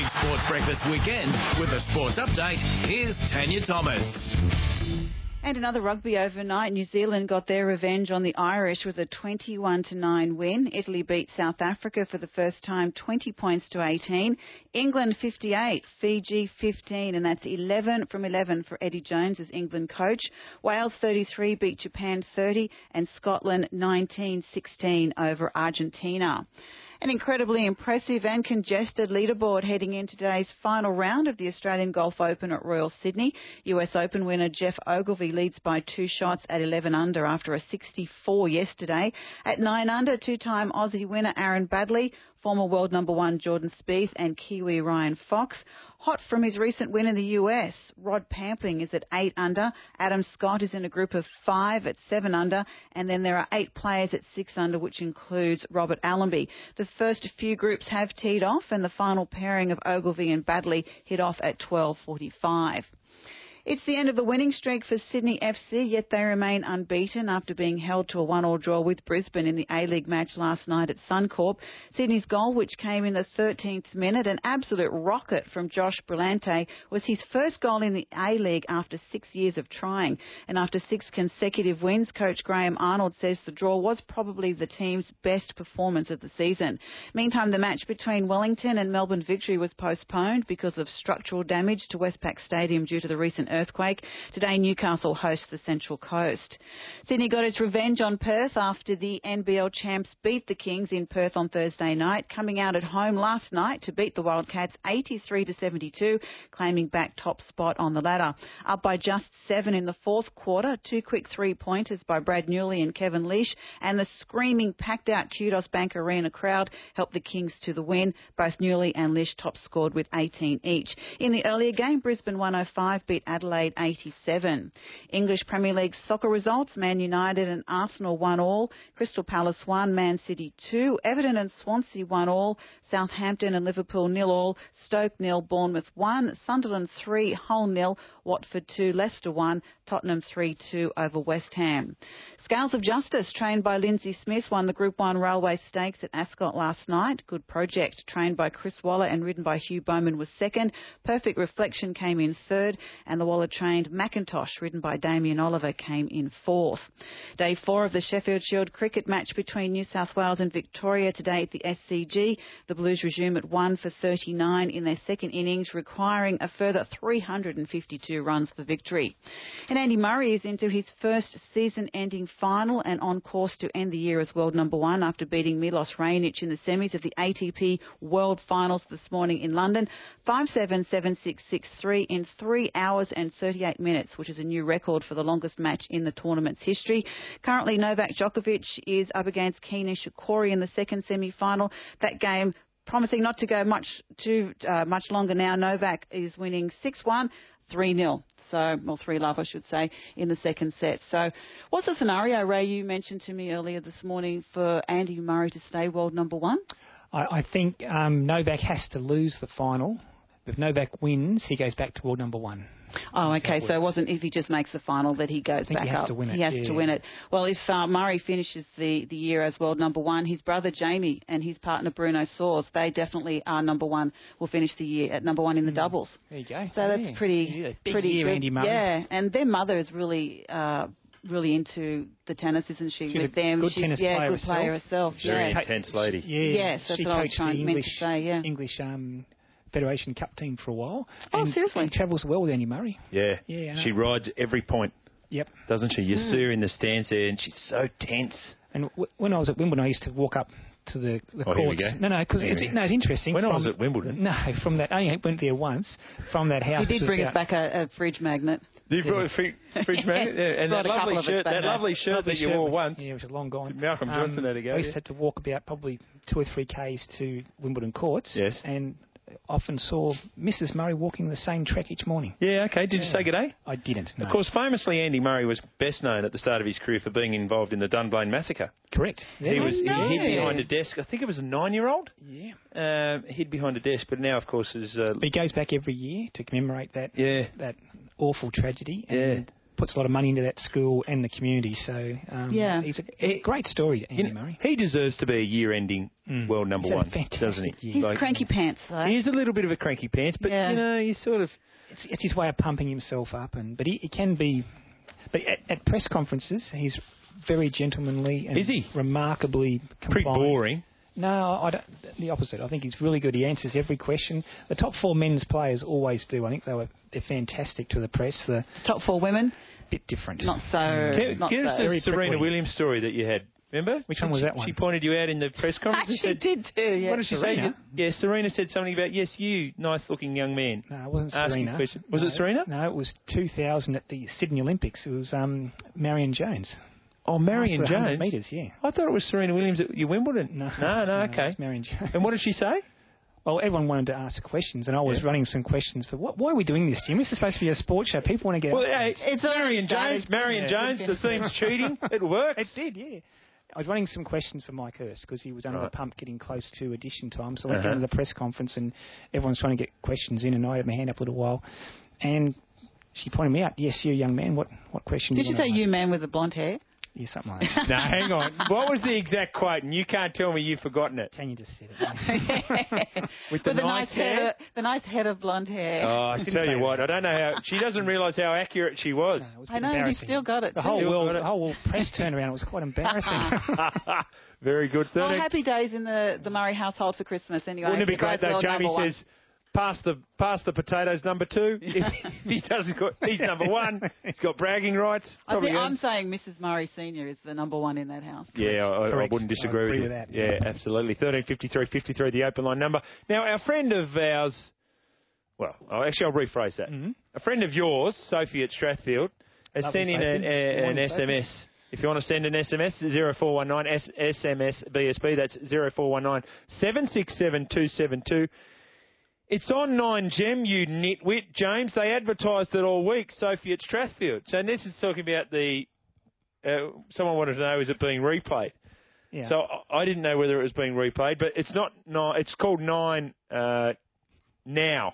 Sports Breakfast Weekend with a sports update. Here's Tanya Thomas. And another rugby overnight. New Zealand got their revenge on the Irish with a twenty-one to nine win. Italy beat South Africa for the first time, twenty points to eighteen. England fifty-eight, Fiji fifteen, and that's eleven from eleven for Eddie Jones as England coach. Wales thirty-three beat Japan thirty, and Scotland nineteen sixteen over Argentina. An incredibly impressive and congested leaderboard heading into today's final round of the Australian Golf Open at Royal Sydney. U S Open winner Jeff Ogilvy leads by two shots at eleven under after a sixty-four yesterday. At nine under, two-time Aussie winner Aaron Baddeley, former world number one Jordan Spieth and Kiwi Ryan Fox. Hot from his recent win in the U S, Rod Pampling is at eight under. Adam Scott is in a group of five at seven under. And then there are eight players at six under, which includes Robert Allenby. The first few groups have teed off, and the final pairing of Ogilvy and Baddeley hit off at twelve forty-five. It's the end of the winning streak for Sydney F C, yet they remain unbeaten after being held to a one-all draw with Brisbane in the A-League match last night at Suncorp. Sydney's goal, which came in the thirteenth minute, an absolute rocket from Josh Brillante, was his first goal in the A-League after six years of trying. And after six consecutive wins, coach Graham Arnold says the draw was probably the team's best performance of the season. Meantime, the match between Wellington and Melbourne Victory was postponed because of structural damage to Westpac Stadium due to the recent earthquake. Today, Newcastle hosts the Central Coast. Sydney got its revenge on Perth after the N B L champs beat the Kings in Perth on Thursday night, coming out at home last night to beat the Wildcats eighty-three to seventy-two, claiming back top spot on the ladder. Up by just seven in the fourth quarter, two quick three-pointers by Brad Newley and Kevin Leash, and the screaming, packed-out Kudos Bank Arena crowd helped the Kings to the win. Both Newley and Leash top scored with eighteen each. In the earlier game, Brisbane one oh five beat Adelaide eighty-seven. English Premier League soccer results: Man United and Arsenal one all, Crystal Palace one, Man City two, Everton and Swansea one all, Southampton and Liverpool nil all, Stoke nil, Bournemouth one, Sunderland three, Hull nil, Watford two, Leicester one, Tottenham three two over West Ham. Scales of Justice, trained by Lindsay Smith, won the Group one Railway Stakes at Ascot last night. Good Project, trained by Chris Waller and ridden by Hugh Bowman, was second. Perfect Reflection came in third, and the Waller-trained Macintosh, ridden by Damien Oliver, came in fourth. Day four of the Sheffield Shield cricket match between New South Wales and Victoria today at the S C G. The Blues resume at one for thirty-nine in their second innings, requiring a further three hundred fifty-two runs for victory. And Andy Murray is into his first season-ending final and on course to end the year as world number one after beating Milos Raonic in the semis of the A T P World Finals this morning in London. five seven, seven six, six three in three hours and thirty-eight minutes, which is a new record for the longest match in the tournament's history. Currently, Novak Djokovic is up against Keenan Shikori in the second semi-final. That game promising not to go much too uh, much longer now. Novak is winning six one, three nil. So, or three love, I should say, in the second set. So, what's the scenario, Ray, you mentioned to me earlier this morning for Andy Murray to stay world number one? I, I think um, Novak has to lose the final. If Novak wins, he goes back to world number one. Oh, okay. So it wasn't if he just makes the final that he goes I think back he has up. To win it. He has yeah. to win it. Well, if uh, Murray finishes the, the year as world number one, his brother Jamie and his partner Bruno Soares, they definitely are number one, will finish the year at number one in the mm. doubles. There you go. So yeah. that's pretty, yeah. Big pretty year, good. Andy Murray. Yeah, and their mother is really... Uh, really into the tennis, isn't she? She's with a them, good she's tennis yeah, player good herself. player herself. Very yeah. intense lady. Yeah, yes, that's she what I was coached trying the meant English, to say. Yeah, English um, Federation Cup team for a while. Oh, and, seriously? And travels well with Andy Murray. Yeah, yeah. She rides every point. Yep, doesn't she? You mm. see her in the stands there, and she's so tense. And w- when I was at Wimbledon, I used to walk up to the, the oh, courts. Here we go. No, no, because it's, no, it's interesting. When from, I was at Wimbledon, no, from that I went there once. From that house, you did bring about, us back a, a fridge magnet. You brought a fridge, fridge magnet, yeah. And that lovely shirt, that lovely shirt lovely that you shirt, wore which, once. Yeah, which was long gone. Malcolm Johnson um, had to go. I used yeah. to have to walk about probably two or three k's to Wimbledon courts. Yes. And often saw Missus Murray walking the same track each morning. Yeah, okay. Did yeah. you say good day? I didn't, no. Of course, famously, Andy Murray was best known at the start of his career for being involved in the Dunblane massacre. Correct. Yeah. He was no. he hid behind a desk. I think it was a nine-year-old. Yeah. Um, hid behind a desk, but now, of course, is... Uh, he goes back every year to commemorate that yeah. that awful tragedy. And yeah. puts a lot of money into that school and the community. So um, yeah, he's a, a great story, Andy you know, Murray. He deserves to be a year-ending mm. world number he's one, doesn't he? He's like, cranky pants, though. He is a little bit of a cranky pants, but yeah. you know, he's sort of. It's, it's his way of pumping himself up, and but he, he can be. But at, at press conferences, he's very gentlemanly and is he? remarkably compliant. Pretty boring. No, I don't, the opposite. I think he's really good. He answers every question. The top four men's players always do. I think they were they're fantastic to the press. The top four women, bit different. Not so. Give, not give us so. the Serena Williams story that you had. Remember? Which one was she, that one? She pointed you out in the press conference. She said, did too, yeah. What did she Serena? say? Yeah, Serena said something about, yes, you, nice-looking young man. No, it wasn't Asking Serena. Question. Was no, it Serena? No, it was two thousand at the Sydney Olympics. It was um, Marion Jones. Oh, Marion After one hundred Jones? metres, yeah. I thought it was Serena Williams at your Wimbledon. No, no, no, no okay. It's Marion Jones. And what did she say? Well, everyone wanted to ask questions, and I was yeah. running some questions. But what, why are we doing this, Jim? This is supposed to be a sports show. People want to get... Well, yeah, it's, it's Marion Jones. started, Marion yeah, Jones, the theme's cheating. It worked. It did, yeah. I was running some questions for Mike Hurst because he was under right. the pump getting close to addition time. So I went uh-huh. down to the press conference and everyone's trying to get questions in, and I had my hand up a little while. And she pointed me out, yes, you young man, what, what question Did do you you want say to you ask? man with the blonde hair? Yeah, something like that. No, hang on. What was the exact quote? And you can't tell me you've forgotten it. Tanya just said it. With the with nice, nice hair? head of, the nice head of blonde hair. Oh, I tell you what, I don't know how... She doesn't realise how accurate she was. No, was I know, you still got it The too. whole Still world, got it. the whole world press turnaround was quite embarrassing. Very good. Well, thirteen happy days in the, the Murray household for Christmas anyway. Wouldn't it be great though? World Jamie number one. says, pass the pass the potatoes number two. If he doesn't got, he's number one. He's got bragging rights. I Probably think I'm earns- saying Missus Murray Senior is the number one in that house. Yeah, I, I Correct. wouldn't disagree I agree with you. with that. Yeah, absolutely. thirteen fifty-three fifty-three, the open line number. Now, our friend of ours, well, oh, actually, I'll rephrase that. Mm-hmm. A friend of yours, Sophie at Strathfield, has Lovely, sent in an, Sophie. a, Good an morning, S M S. If you want to send an S M S, zero four one nine S M S B S B, that's zero four one nine seven six seven two seven two. It's on nine Gem, you nitwit, James. They advertised it all week, Sophie at Strathfield. So this is talking about the... Uh, someone wanted to know, is it being replayed? Yeah. So I I didn't know whether it was being replayed, but it's not... No, it's called nine uh, now.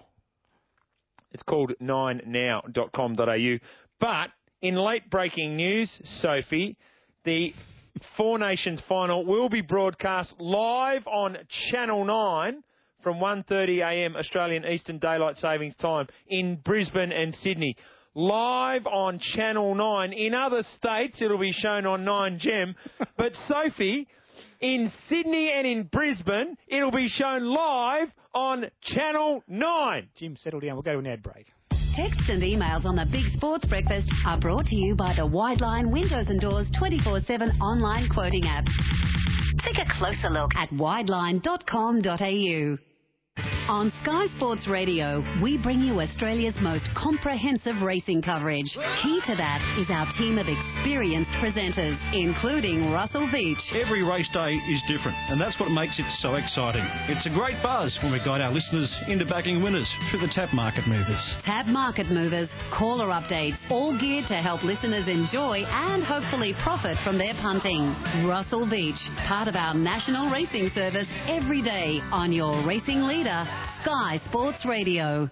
It's called nine now dot com dot a u. But in late-breaking news, Sophie, the Four Nations final will be broadcast live on Channel nine from one thirty a m Australian Eastern Daylight Savings Time in Brisbane and Sydney. Live on Channel nine. In other states, it'll be shown on nine Gem. But, Sophie, in Sydney and in Brisbane, it'll be shown live on Channel nine. Jim, settle down. We'll go to an ad break. Texts and emails on the Big Sports Breakfast are brought to you by the Wideline Windows and Doors twenty-four seven online quoting app. Take a closer look at wideline dot com dot a u. On Sky Sports Radio, we bring you Australia's most comprehensive racing coverage. Key to that is our team of experienced presenters, including Russell Veach. Every race day is different, and that's what makes it so exciting. It's a great buzz when we guide our listeners into backing winners through the Tab Market Movers. Tab Market Movers, caller updates, all geared to help listeners enjoy and hopefully profit from their punting. Russell Veach, part of our national racing service every day on your racing leader, Sky Sports Radio.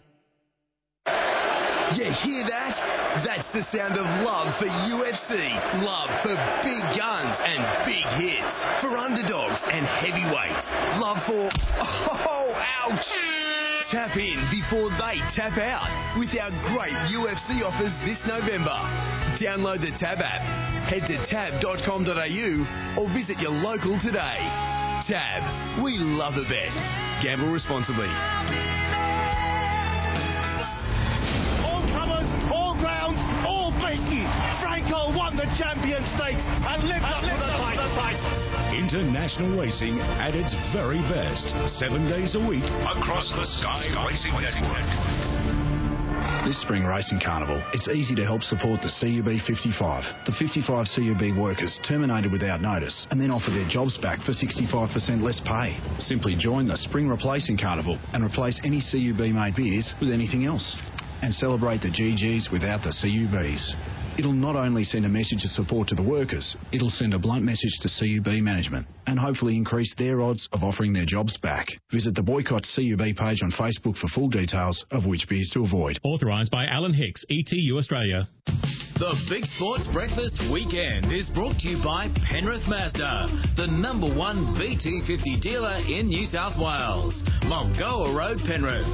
You hear that? That's the sound of love for U F C. Love for big guns and big hits. For underdogs and heavyweights. Love for... Oh, ouch! Tap in before they tap out with our great U F C offers this November. Download the Tab app, head to tab dot com dot a u or visit your local today. Tab, we love a bet. Gamble responsibly. All comers, all grounds, all beaten. Franco won the Champion Stakes and lived up to the fight. International racing at its very best. Seven days a week across the Sky Racing Network. This spring racing carnival, it's easy to help support the C U B fifty-five. The fifty-five C U B workers terminated without notice and then offer their jobs back for sixty-five percent less pay. Simply join the spring replacing carnival and replace any C U B made beers with anything else. And celebrate the G Gs without the C U Bs. It'll not only send a message of support to the workers, it'll send a blunt message to C U B management and hopefully increase their odds of offering their jobs back. Visit the Boycott C U B page on Facebook for full details of which beers to avoid. Authorised by Alan Hicks, E T U Australia. The Big Sports Breakfast Weekend is brought to you by Penrith Mazda, the number one B T fifty dealer in New South Wales. Mulgoa Road, Penrith.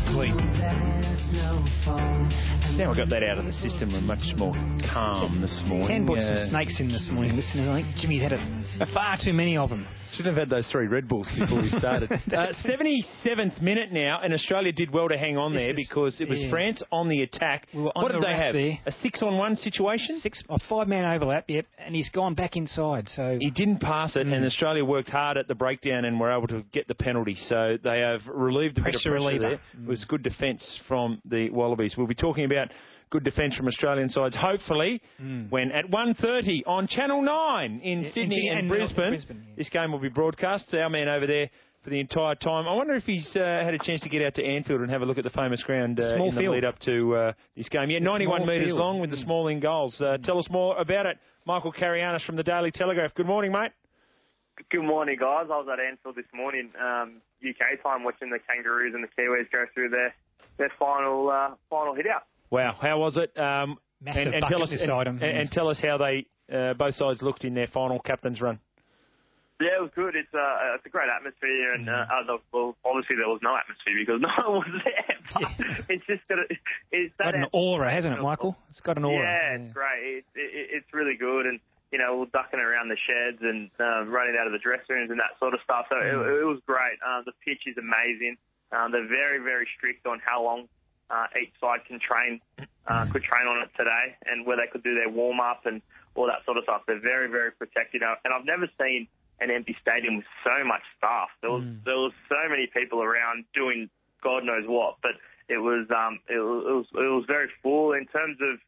Now we got that out of the system. We're much more calm this morning. Can brought Uh, some snakes in this morning, listeners. I think Jimmy's had a, far too many of them. Should have had those three Red Bulls before we started. uh, seventy-seventh minute now, and Australia did well to hang on This there is- because it was yeah. France on the attack. We were on what did the they wrap have? there. A six-on-one situation? Six, a five-man overlap, yep, and he's gone back inside. So He didn't pass it, Mm. and Australia worked hard at the breakdown and were able to get the penalty. So they have relieved a bit of Pressure pressure reliever. there. It was good defence from the Wallabies. We'll be talking about good defence from Australian sides, hopefully, Mm. when at one thirty on Channel nine in Yeah, Sydney in- and, and Brisbane. Brisbane, yeah. This game will be broadcast. Our man over there for the entire time. I wonder if he's uh, had a chance to get out to Anfield and have a look at the famous ground uh, Small in the field. lead up to uh, this game. Yeah, The ninety-one small metres field. long with the small in goals. Uh, tell us more about it. Michael Carianis from the Daily Telegraph. Good morning, mate. Good morning, guys. I was at Anfield this morning, um, U K time, watching the Kangaroos and the Kiwis go through their their final uh, final hit out. Wow, how was it? Um, Massive and, and bucket tell us list and, item. and, and tell us how they uh, both sides looked in their final captain's run. Yeah, it was good. It's uh, it's a great atmosphere, and uh, uh, the, well, obviously there was no atmosphere because no one was there. But it's just got a, it's that got an aura, hasn't it, Michael? It's got an aura. Yeah, it's great. It, it, it's really good, and you know, we're ducking around the sheds and uh, running out of the dressing rooms and that sort of stuff. So it, it was great. Uh, the pitch is amazing. Um, they're very, very strict on how long uh, each side can train, uh, could train on it today, and where they could do their warm up and all that sort of stuff. They're very, very protected, and I've never seen an empty stadium with so much staff. There was Mm. there was so many people around doing God knows what, but it was um it was it was, it was very full in terms of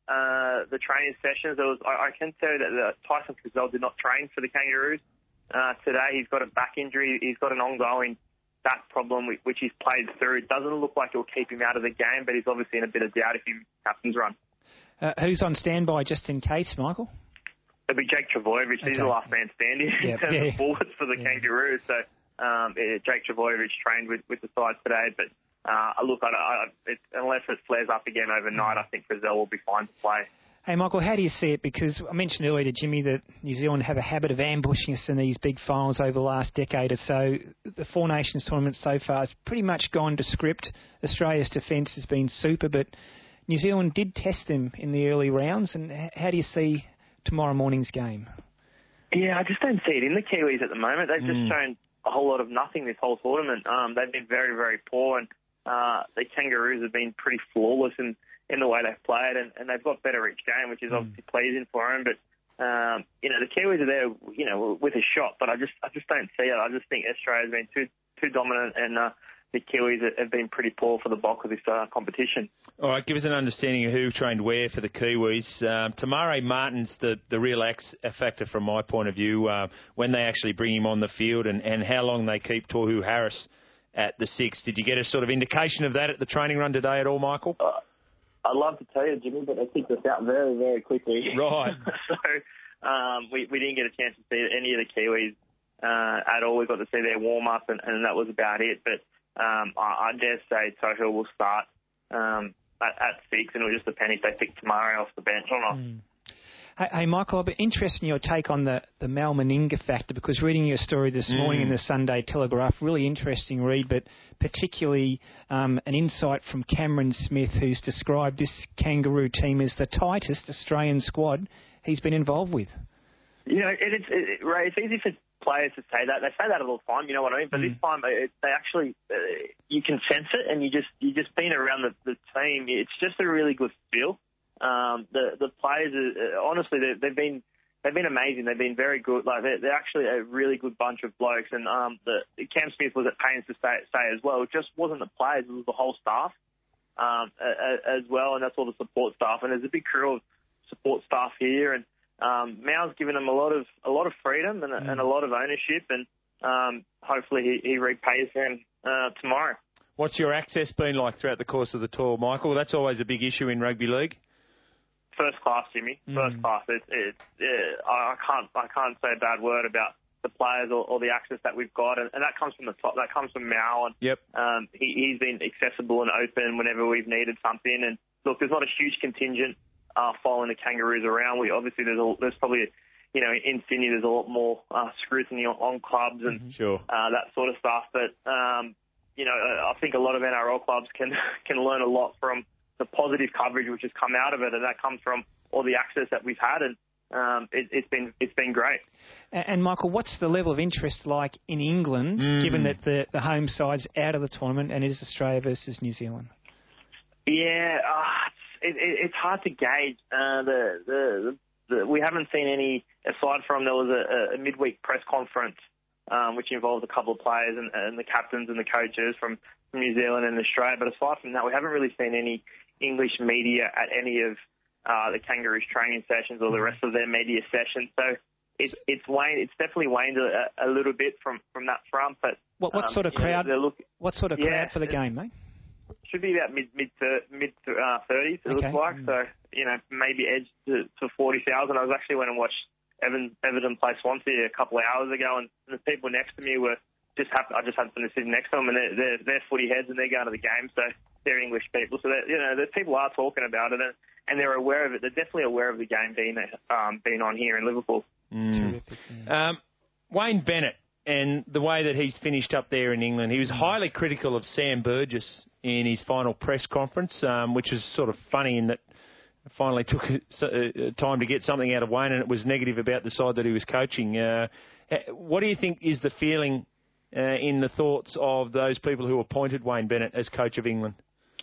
uh, the training sessions. There was I, I can tell you that the Tyson Frizzell did not train for the Kangaroos uh, today. He's got a back injury. He's got an ongoing back problem which, which he's played through. It doesn't look like it will keep him out of the game, but he's obviously in a bit of doubt if he captain's run. Uh, who's on standby just in case, Michael? It'll be Jake Trbojevic. He's Okay. the last man standing in Yep. terms Yeah. of forwards for the Yeah. Kangaroos. So um, eh, Jake Trbojevic trained with, with the side today. But uh, look, I, I, it, unless it flares up again overnight, I think Frizzell will be fine to play. Hey, Michael, how do you see it? Because I mentioned earlier to Jimmy that New Zealand have a habit of ambushing us in these big finals over the last decade or so. The Four Nations tournament so far has pretty much gone to script. Australia's defence has been super, but New Zealand did test them in the early rounds. And h- how do you see tomorrow morning's game? Yeah, I just don't see it in the Kiwis at the moment. They've just Mm. shown a whole lot of nothing this whole tournament. Um, they've been very, very poor, and uh, the Kangaroos have been pretty flawless in, in the way they've played, and, and they've got better each game, which is obviously pleasing for them. But um, you know, the Kiwis are there, you know, with a shot, but I just, I just don't see it. I just think Australia's been too, too dominant, and uh, the Kiwis have been pretty poor for the bulk of this uh, competition. All right, give us an understanding of who trained where for the Kiwis. Um, Tamare Martin's the, the real X factor from my point of view, uh, when they actually bring him on the field and, and how long they keep Tohu Harris at the six. Did you get a sort of indication of that at the training run today at all, Michael? Uh, I'd love to tell you, Jimmy, but they kicked us out very, very quickly. Right. so um, we, we didn't get a chance to see any of the Kiwis uh, at all. We got to see their warm-up, and, and that was about it. But um, I, I dare say Tohu will start um, at, at six, and it'll just depend if they pick Tamari off the bench or not. Mm. Hey, hey, Michael, I'd be interested in your take on the, the Mal Meninga factor, because reading your story this Mm. morning in the Sunday Telegraph, really interesting read, but particularly um, an insight from Cameron Smith, who's described this Kangaroo team as the tightest Australian squad he's been involved with. You know, it, it's it, Ray, it's easy for players to say that. They say that all the time, you know what I mean? But Mm. this time, it, they actually, uh, you can sense it, and you just you just been around the, the team. It's just a really good feel. Um, the the players, are, uh, honestly, they, they've been they've been amazing. They've been very good. Like they're, they're actually a really good bunch of blokes. And um, the Cam Smith was at pains to say, say as well. It just wasn't the players; it was the whole staff um, as well, and that's all the support staff. And there's a big crew of support staff here, and um, Mal's given them a lot of a lot of freedom and, mm. and a lot of ownership, and um, hopefully he, he repays them uh, tomorrow. What's your access been like throughout the course of the tour, Michael? That's always a big issue in rugby league. First class, Jimmy. First mm. class. It, it, it, I can't I can't say a bad word about the players or, or the access that we've got, and, and that comes from the top. That comes from Mal, and yep. um, he, he's been accessible and open whenever we've needed something. And look, there's not a huge contingent uh, following the Kangaroos around. We obviously there's a, there's probably you know in Sydney there's a lot more uh, scrutiny on, on clubs and mm-hmm. sure. uh, that sort of stuff. But um, you know I think a lot of N R L clubs can can learn a lot from the positive coverage which has come out of it, and that comes from all the access that we've had, and um, it, it's been it's been great. And, and Michael, what's the level of interest like in England, mm. given that the, the home side's out of the tournament and it is Australia versus New Zealand? Yeah, uh, it, it, it's hard to gauge. Uh, the, the, the, the we haven't seen any, aside from there was a, a midweek press conference um, which involved a couple of players and, and the captains and the coaches from, from New Zealand and Australia. But aside from that, we haven't really seen any English media at any of uh, the Kangaroos training sessions or the rest of their media sessions. So it's it's waned. It's definitely waned a, a little bit from, from that front. But what, what um, sort of crowd? Know, look, what sort of yeah, crowd for the game, mate? Should be about mid mid mid uh, thirties. It okay. looks like mm. so. You know, maybe edge to, to forty thousand. I was actually went and watched Evan, Everton play Swansea a couple of hours ago, and the people next to me were just happened. I just happened to sit next to them, and they're, they're they're footy heads, and they're going to the game, so they're English people. So you know, the people are talking about it, and, and they're aware of it. They're definitely aware of the game being um being on here in Liverpool. Mm. Um, Wayne Bennett and the way that he's finished up there in England, he was highly critical of Sam Burgess in his final press conference, um, which is sort of funny in that it finally took uh, time to get something out of Wayne, and it was negative about the side that he was coaching. Uh, what do you think is the feeling uh, in the thoughts of those people who appointed Wayne Bennett as coach of England?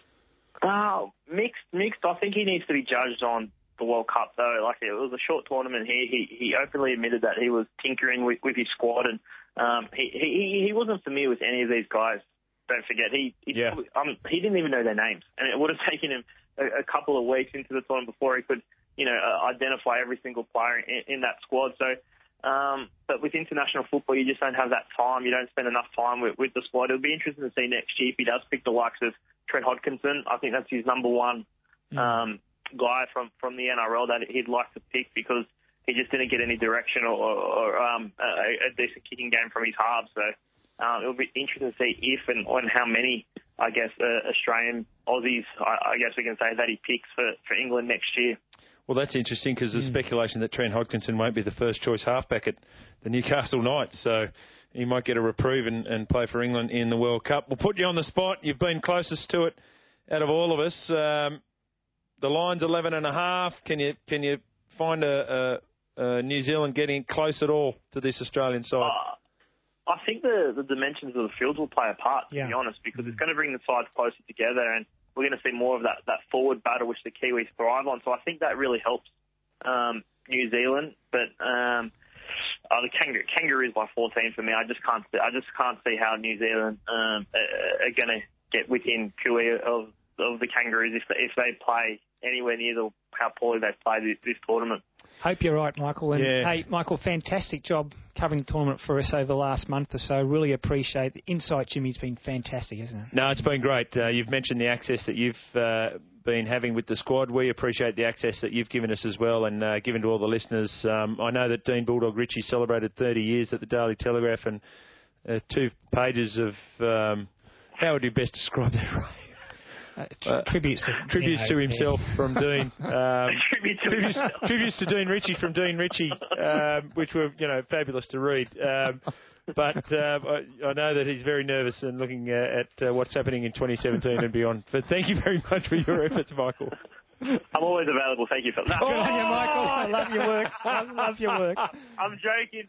Uh, mixed, mixed. I think he needs to be judged on the World Cup, though. Like, it was a short tournament here. He he openly admitted that he was tinkering with, with his squad, and um, he, he he wasn't familiar with any of these guys. Don't forget, he he, yeah. um, he didn't even know their names, and it would have taken him a, a couple of weeks into the tournament before he could, you know, uh, identify every single player in, in that squad. So, um, but with international football, you just don't have that time. You don't spend enough time with, with the squad. It'll be interesting to see next year if he does pick the likes of Trent Hodkinson. I think that's his number one um, guy from, from the N R L that he'd like to pick, because he just didn't get any direction or, or um, a, a decent kicking game from his halves. So um, it'll be interesting to see if and, and how many, I guess, uh, Australian Aussies, I, I guess we can say, that he picks for, for England next year. Well, that's interesting, because there's mm. speculation that Trent Hodkinson won't be the first choice halfback at the Newcastle Knights, so he might get a reprieve and, and play for England in the World Cup. We'll put you on the spot. You've been closest to it out of all of us. Um, the line's eleven and a half. Can you can you find a, a, a New Zealand getting close at all to this Australian side? Uh, I think the, the dimensions of the fields will play a part, to yeah. be honest, because it's going to bring the sides closer together, and we're going to see more of that, that forward battle which the Kiwis thrive on. So I think that really helps um, New Zealand. But um, uh, the Kangaroo, Kangaroos by fourteen for me. I just can't. I just can't see how New Zealand um, are, are going to get within cooey of of the Kangaroos if they, if they play anywhere near the, how poorly they've played this, this tournament. Hope you're right, Michael. And yeah. hey, Michael, fantastic job covering the tournament for us over the last month or so. Really appreciate the insight. Jimmy's been fantastic, hasn't it? No, it's been great. Uh, you've mentioned the access that you've uh, been having with the squad. We appreciate the access that you've given us as well, and uh, given to all the listeners. Um, I know that Dean Bulldog Ritchie celebrated thirty years at the Daily Telegraph, and uh, two pages of um, how would you best describe that, Ray? Uh, uh, tributes to, tributes you know, to himself yeah. from Dean. Um, tributes, tributes to Dean Ritchie from Dean Ritchie, um, which were, you know, fabulous to read. Um, but uh, I, I know that he's very nervous and looking uh, at uh, what's happening in twenty seventeen and beyond. But thank you very much for your efforts, Michael. I'm always available. Thank you for that. Good on you, Michael. I love your work. I love your work. I'm joking.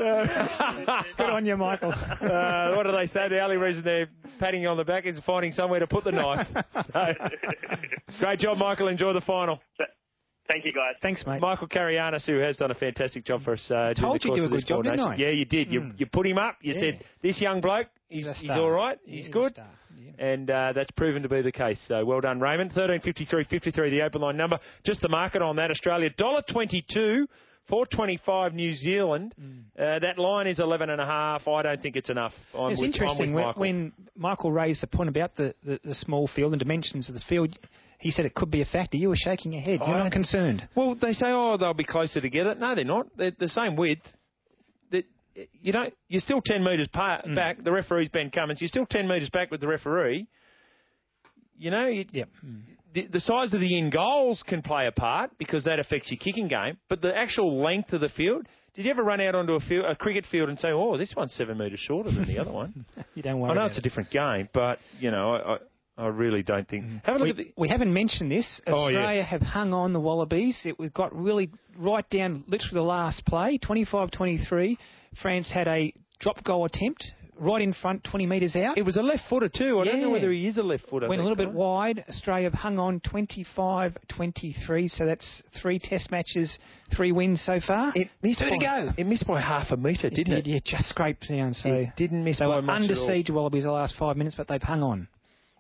Good on you, Michael. Uh, what do they say? The only reason they're patting you on the back is finding somewhere to put the knife. So, great job, Michael. Enjoy the final. Thank you, guys. Thanks, mate. Michael Carrianis, who has done a fantastic job for us. Uh, Told you to do a good job, didn't I? Yeah, you did. You, mm. you put him up. You yeah. said, this young bloke, he's, he's, he's all right. He's, he's good. Yeah. And uh, that's proven to be the case. So well done, Raymond. thirteen fifty-three fifty-three, the open line number. Just the market on that. Australia, one dollar twenty-two, four twenty-five New Zealand. Mm. Uh, that line is eleven and a half. I don't think it's enough. I'm it's with, interesting I'm with when, Michael. when Michael raised the point about the, the, the small field and dimensions of the field. He said it could be a factor. You were shaking your head. You're I, not concerned. Well, they say, oh, they'll be closer together. No, they're not. They're the same width. They're, you don't. You're still ten metres pa- mm. back. The referee's Ben Cummins. You're still ten metres back with the referee. You know, you, yep. the, the size of the in goals can play a part because that affects your kicking game. But the actual length of the field, did you ever run out onto a field, a cricket field and say, oh, this one's seven metres shorter than the other one? You don't worry I know about it's a it. different game, but, you know, I, I, I really don't think... Have a look we, at the... we haven't mentioned this. Oh, yeah. Australia have hung on the Wallabies. It was got really right down literally the last play, twenty-five twenty-three. France had a drop goal attempt right in front, twenty metres out. It was a left footer too. I yeah. don't know whether he is a left footer. Went a little bit wide. Australia have hung on twenty-five twenty-three, so that's three test matches, three wins so far. It missed Two by, to go. It missed by half a metre, didn't it? Did, yeah, just scraped down. So it didn't miss they by were much under at all. siege, Wallabies, the last five minutes, but they've hung on.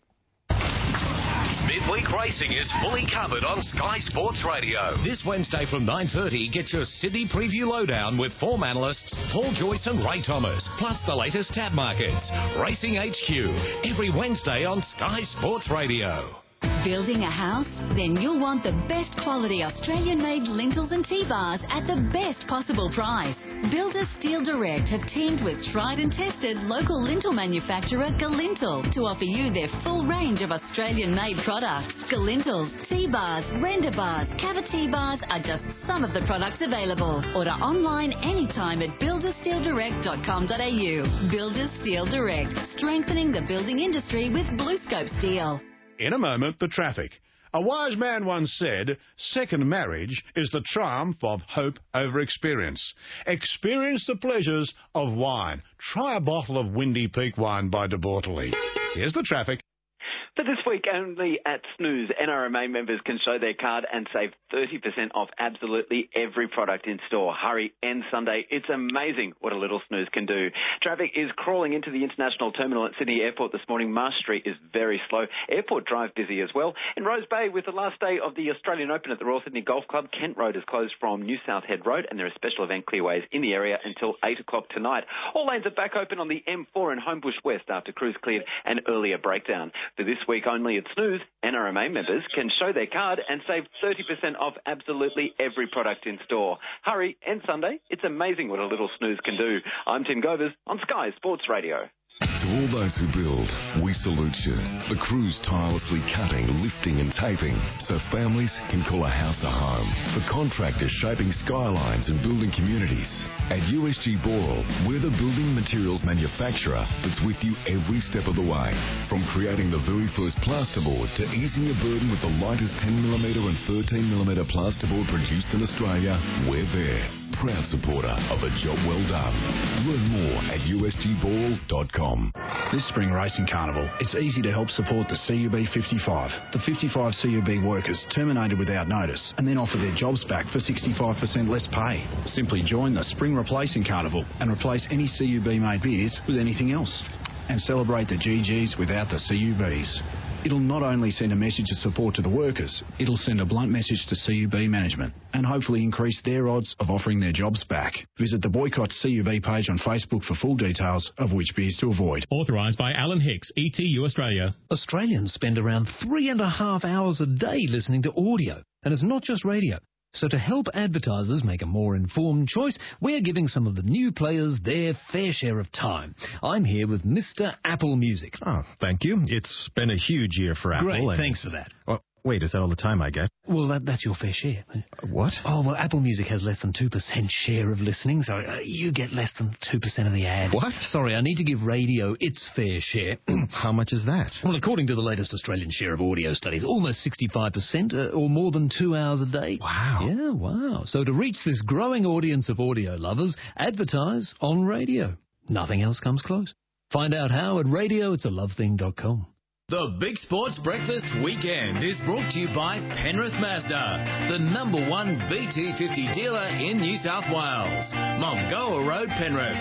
Midweek racing is fully covered on Sky Sports Radio. This Wednesday from nine thirty, get your Sydney preview lowdown with form analysts Paul Joyce and Ray Thomas, plus the latest tab markets. Racing H Q, every Wednesday on Sky Sports Radio. Building a house? Then you'll want the best quality Australian-made lintels and T-bars at the best possible price. Builders Steel Direct have teamed with tried and tested local lintel manufacturer Galintel to offer you their full range of Australian-made products. Galintels, T-bars, render bars, cavity bars are just some of the products available. Order online anytime at builders steel direct dot com dot a u. Builders Steel Direct, strengthening the building industry with BlueScope Steel. In a moment, the traffic. A wise man once said, second marriage is the triumph of hope over experience. Experience the pleasures of wine. Try a bottle of Windy Peak wine by De Bortoli. Here's the traffic. For this week, only at Snooze, N R M A members can show their card and save thirty percent off absolutely every product in store. Hurry, end Sunday. It's amazing what a little Snooze can do. Traffic is crawling into the international terminal at Sydney Airport this morning. Marsh Street is very slow. Airport Drive busy as well. In Rose Bay, with the last day of the Australian Open at the Royal Sydney Golf Club, Kent Road is closed from New South Head Road, and there are special event clearways in the area until eight o'clock tonight. All lanes are back open on the M four in Homebush West after crews cleared an earlier breakdown. For this week only at Snooze, N R M A members can show their card and save thirty percent off absolutely every product in store. Hurry, end Sunday. It's amazing what a little Snooze can do. I'm Tim Govers on Sky Sports Radio. To all those who build, we salute you. The crews tirelessly cutting, lifting and taping so families can call a house a home. For contractors shaping skylines and building communities. At U S G Boral, we're the building materials manufacturer that's with you every step of the way. From creating the very first plasterboard to easing your burden with the lightest ten millimetre and thirteen millimetre plasterboard produced in Australia, we're there. Proud supporter of a job well done. Learn more at U S G boral dot com. This spring racing carnival, it's easy to help support the C U B fifty-five. The fifty-five C U B workers terminated without notice and then offer their jobs back for sixty-five percent less pay. Simply join the spring replacing carnival and replace any C U B made beers with anything else. And celebrate the G Gs without the C U Bs. It'll not only send a message of support to the workers, it'll send a blunt message to C U B management and hopefully increase their odds of offering their jobs back. Visit the Boycott C U B page on Facebook for full details of which beers to avoid. Authorised by Alan Hicks, E T U Australia. Australians spend around three and a half hours a day listening to audio, and it's not just radio. So to help advertisers make a more informed choice, we're giving some of the new players their fair share of time. I'm here with Mister Apple Music. Oh, thank you. It's been a huge year for Apple. Great, and... thanks for that. Well, wait, is that all the time I get? Well, that, that's your fair share. What? Oh, well, Apple Music has less than two percent share of listening, so uh, you get less than two percent of the ad. What? Sorry, I need to give radio its fair share. How much is that? Well, according to the latest Australian share of audio studies, almost sixty-five percent uh, or more than two hours a day. Wow. Yeah, wow. So to reach this growing audience of audio lovers, advertise on radio. Nothing else comes close. Find out how at radio it's a love thing dot com. The Big Sports Breakfast Weekend is brought to you by Penrith Mazda, the number one B T fifty dealer in New South Wales. Mulgoa Road, Penrith.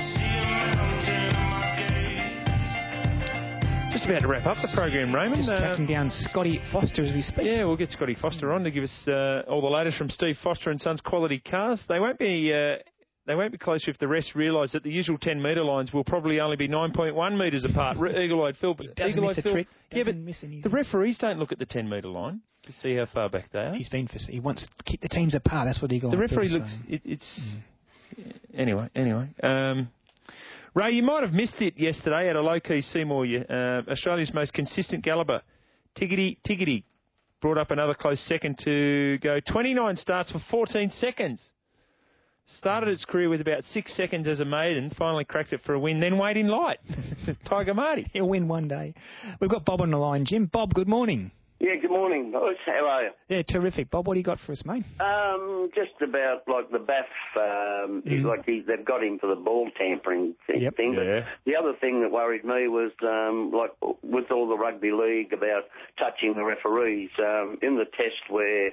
Just about to wrap up the program, Raymond. Just tracking uh, down Scotty Foster as we speak. Yeah, we'll get Scotty Foster on to give us uh, all the latest from Steve Foster and Sons Quality Cars. They won't be... Uh, They won't be close if the rest realise that the usual ten metre lines will probably only be nine point one metres apart. Eagle-eyed Phil. But Doesn't Eagle-eyed miss a Phil, trick. Yeah, but miss anything. the referees don't look at the ten metre line to see how far back they are. He's been for. He wants to keep the teams apart. That's what Eagle. The referee looks. It, it's mm. anyway. Anyway. Um, Ray, you might have missed it yesterday at a low-key Seymour. Uh, Australia's most consistent galloper, Tiggity Tiggity. brought up another close second to go. twenty-nine starts for fourteen seconds. Started its career with about six seconds as a maiden, finally cracked it for a win, then waited in light. Tiger Marty. He'll win one day. We've got Bob on the line. Jim, Bob, good morning. Yeah, good morning, guys. How are you? Yeah, terrific. Bob, what do you got for us, mate? Um, just about, like, the Baff, um, Mm. like he, they've got him for the ball tampering thing. Yep. thing. But Yeah. the other thing that worried me was, um, like, with all the rugby league about touching the referees, um, in the test where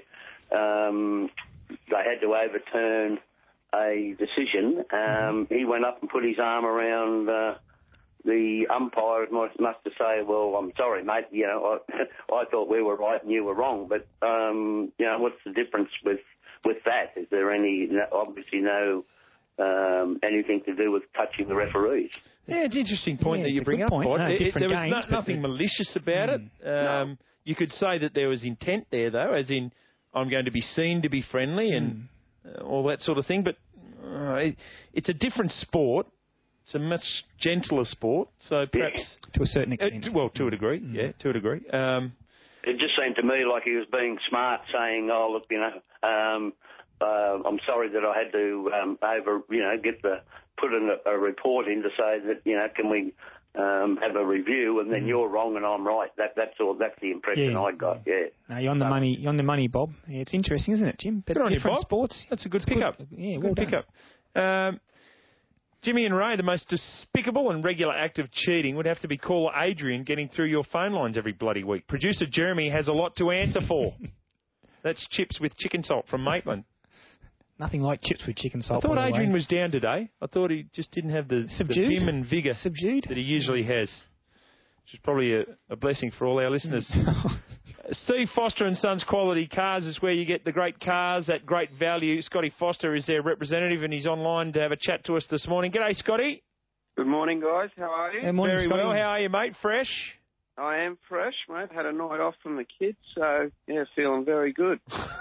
um, they had to overturn a decision, um, he went up and put his arm around uh, the umpire. Must, must have say, well, I'm sorry, mate, you know, I, I thought we were right and you were wrong. But, um, you know, what's the difference with, with that? Is there any, obviously no, um, anything to do with touching the referees? Yeah, it's an interesting point Yeah, that it's you a bring good up, point. Bod. No, It- it- different there was games, no, but nothing the- malicious about it. Um, You could say that there was intent there, though, as in I'm going to be seen to be friendly and uh, all that sort of thing. But uh, it, it's a different sport. It's a much gentler sport. So perhaps to a certain extent, uh, well, to a degree, yeah, to a degree. Um, It just seemed to me like he was being smart, saying, "Oh, look, you know, um, uh, I'm sorry that I had to um, over, you know, get the put in a, a report in to say that, you know, can we um, have a review, and then you're wrong and I'm right." That that's all. That's the impression Yeah. I got. Yeah. No, you're on the money. You're on the money, Bob. Yeah, it's interesting, isn't it, Jim? But Good on you, different Bob. sports. That's a good It's pickup. Yeah, Good well done. pickup. Um, Jimmy and Ray, the most despicable and regular act of cheating would have to be caller Adrian getting through your phone lines every bloody week. Producer Jeremy has a lot to answer for. That's chips with chicken salt from Maitland. Nothing like chips with chicken I salt. thought by the way. Adrian was down today. I thought he just didn't have the, the Subdued? vim and vigour Subdued? that he usually has, which is probably a, a blessing for all our listeners. Steve Foster and Sons Quality Cars is where you get the great cars at great value. Scotty Foster is their representative and he's online to have a chat to us this morning. G'day, Scotty. Good morning, guys. How are you? Very well. How are you, mate? Fresh? I am fresh, mate. Had a night off from the kids, so, yeah, feeling very good.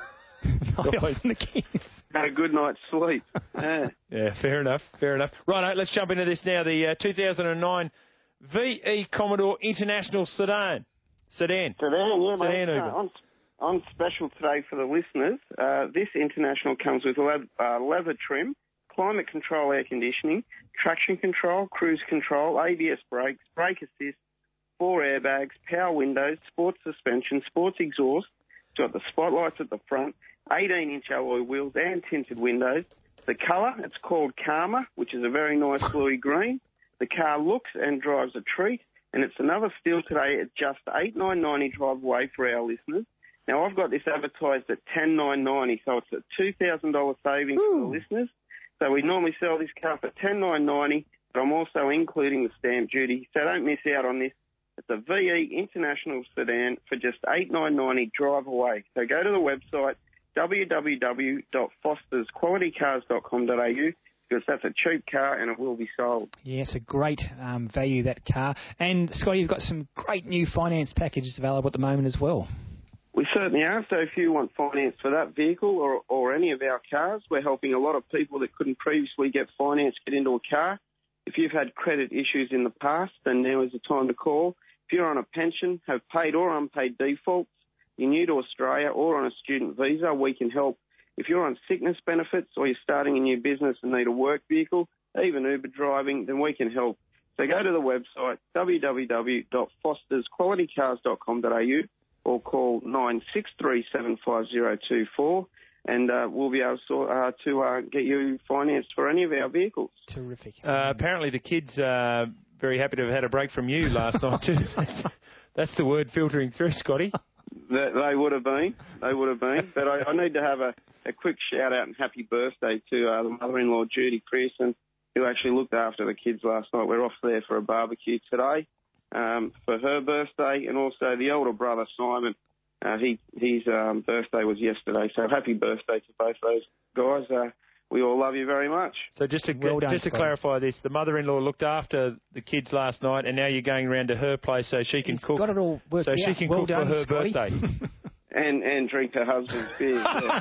Night from the kids. Had a good night's sleep. Yeah. Yeah, fair enough. Fair enough. Right, let's jump into this now. The uh, two thousand nine V E Commodore International Sedan. Sedan. Sedan, yeah, mate. Sedan Uh, Uber. on, on special today for the listeners, uh, this International comes with leather, uh, leather trim, climate control air conditioning, traction control, cruise control, A B S brakes, brake assist, four airbags, power windows, sports suspension, sports exhaust. It's got the spotlights at the front, eighteen inch alloy wheels and tinted windows. The colour, it's called Karma, which is a very nice bluey green. The car looks and drives a treat, and it's another steal today at just eight thousand nine hundred ninety drive away for our listeners. Now, I've got this advertised at ten thousand nine hundred ninety, so it's a two thousand dollars savings for the listeners. So we normally sell this car for ten thousand nine hundred ninety, but I'm also including the stamp duty, so don't miss out on this. It's a V E International Sedan for just eight thousand nine hundred ninety drive away. So go to the website w w w dot fosters quality cars dot com dot a u because that's a cheap car and it will be sold. Yeah, it's a great um, value, that car. And, Scotty, you've got some great new finance packages available at the moment as well. We certainly are. So if you want finance for that vehicle or, or any of our cars, we're helping a lot of people that couldn't previously get finance get into a car. If you've had credit issues in the past, then now is the time to call. If you're on a pension, have paid or unpaid defaults, you're new to Australia or on a student visa, we can help. If you're on sickness benefits or you're starting a new business and need a work vehicle, even Uber driving, then we can help. So go to the website w w w dot fosters quality cars dot com dot a u or call nine six three seven five zero two four and uh, we'll be able to, uh, to uh, get you financed for any of our vehicles. Terrific. Uh, apparently the kids are very happy to have had a break from you last night too. That's, that's the word filtering through, Scotty. They, they would have been. They would have been. But I, I need to have a, a quick shout-out and happy birthday to uh, the mother-in-law, Judy Pearson, who actually looked after the kids last night. We're off there for a barbecue today um, for her birthday, and also the older brother, Simon. Uh, he his um, birthday was yesterday, so happy birthday to both those guys. Uh, we all love you very much. So just to Well done, just to Scotty. clarify this, the mother-in-law looked after the kids last night, and now you're going round to her place so she can cook. got it all worked so she out. can Well cook done, for her Scotty. birthday. And and drink her husband's beer. Yeah.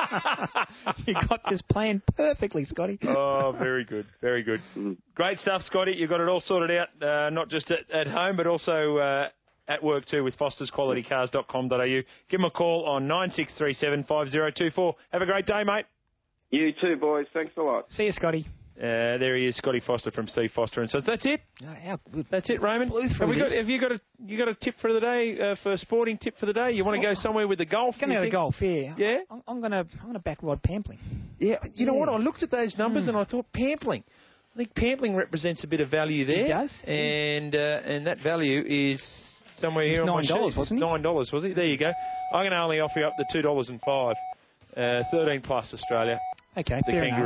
You got this planned perfectly, Scotty. Oh, very good, very good. Great stuff, Scotty. You got it all sorted out, uh, not just at, at home, but also uh, at work too with Foster's Quality Cars dot com dot a u. Give him a call on nine six three seven five zero two four. Have a great day, mate. You too, boys. Thanks a lot. See you, Scotty. Uh, there he is, Scotty Foster from Steve Foster and Sons. That's it. Oh, how good. That's it, Raymond. Have, we got, have you got a you got a tip for the day uh, for a sporting tip for the day? You want to go somewhere with the golf? Going to go to think? golf, yeah. Yeah. I'm, I'm going to I'm going to back Rod Pampling. Yeah. You know Yeah. what? I looked at those numbers Mm. and I thought Pampling. I think Pampling represents a bit of value there. He does. And uh, and that value is somewhere here It's on my nine dollars, sheet. wasn't it? Nine dollars, was it? There you go. I'm going to only offer you up the two dollars and five. Uh, Thirteen plus Australia. Okay, The fair Kangaroo. enough.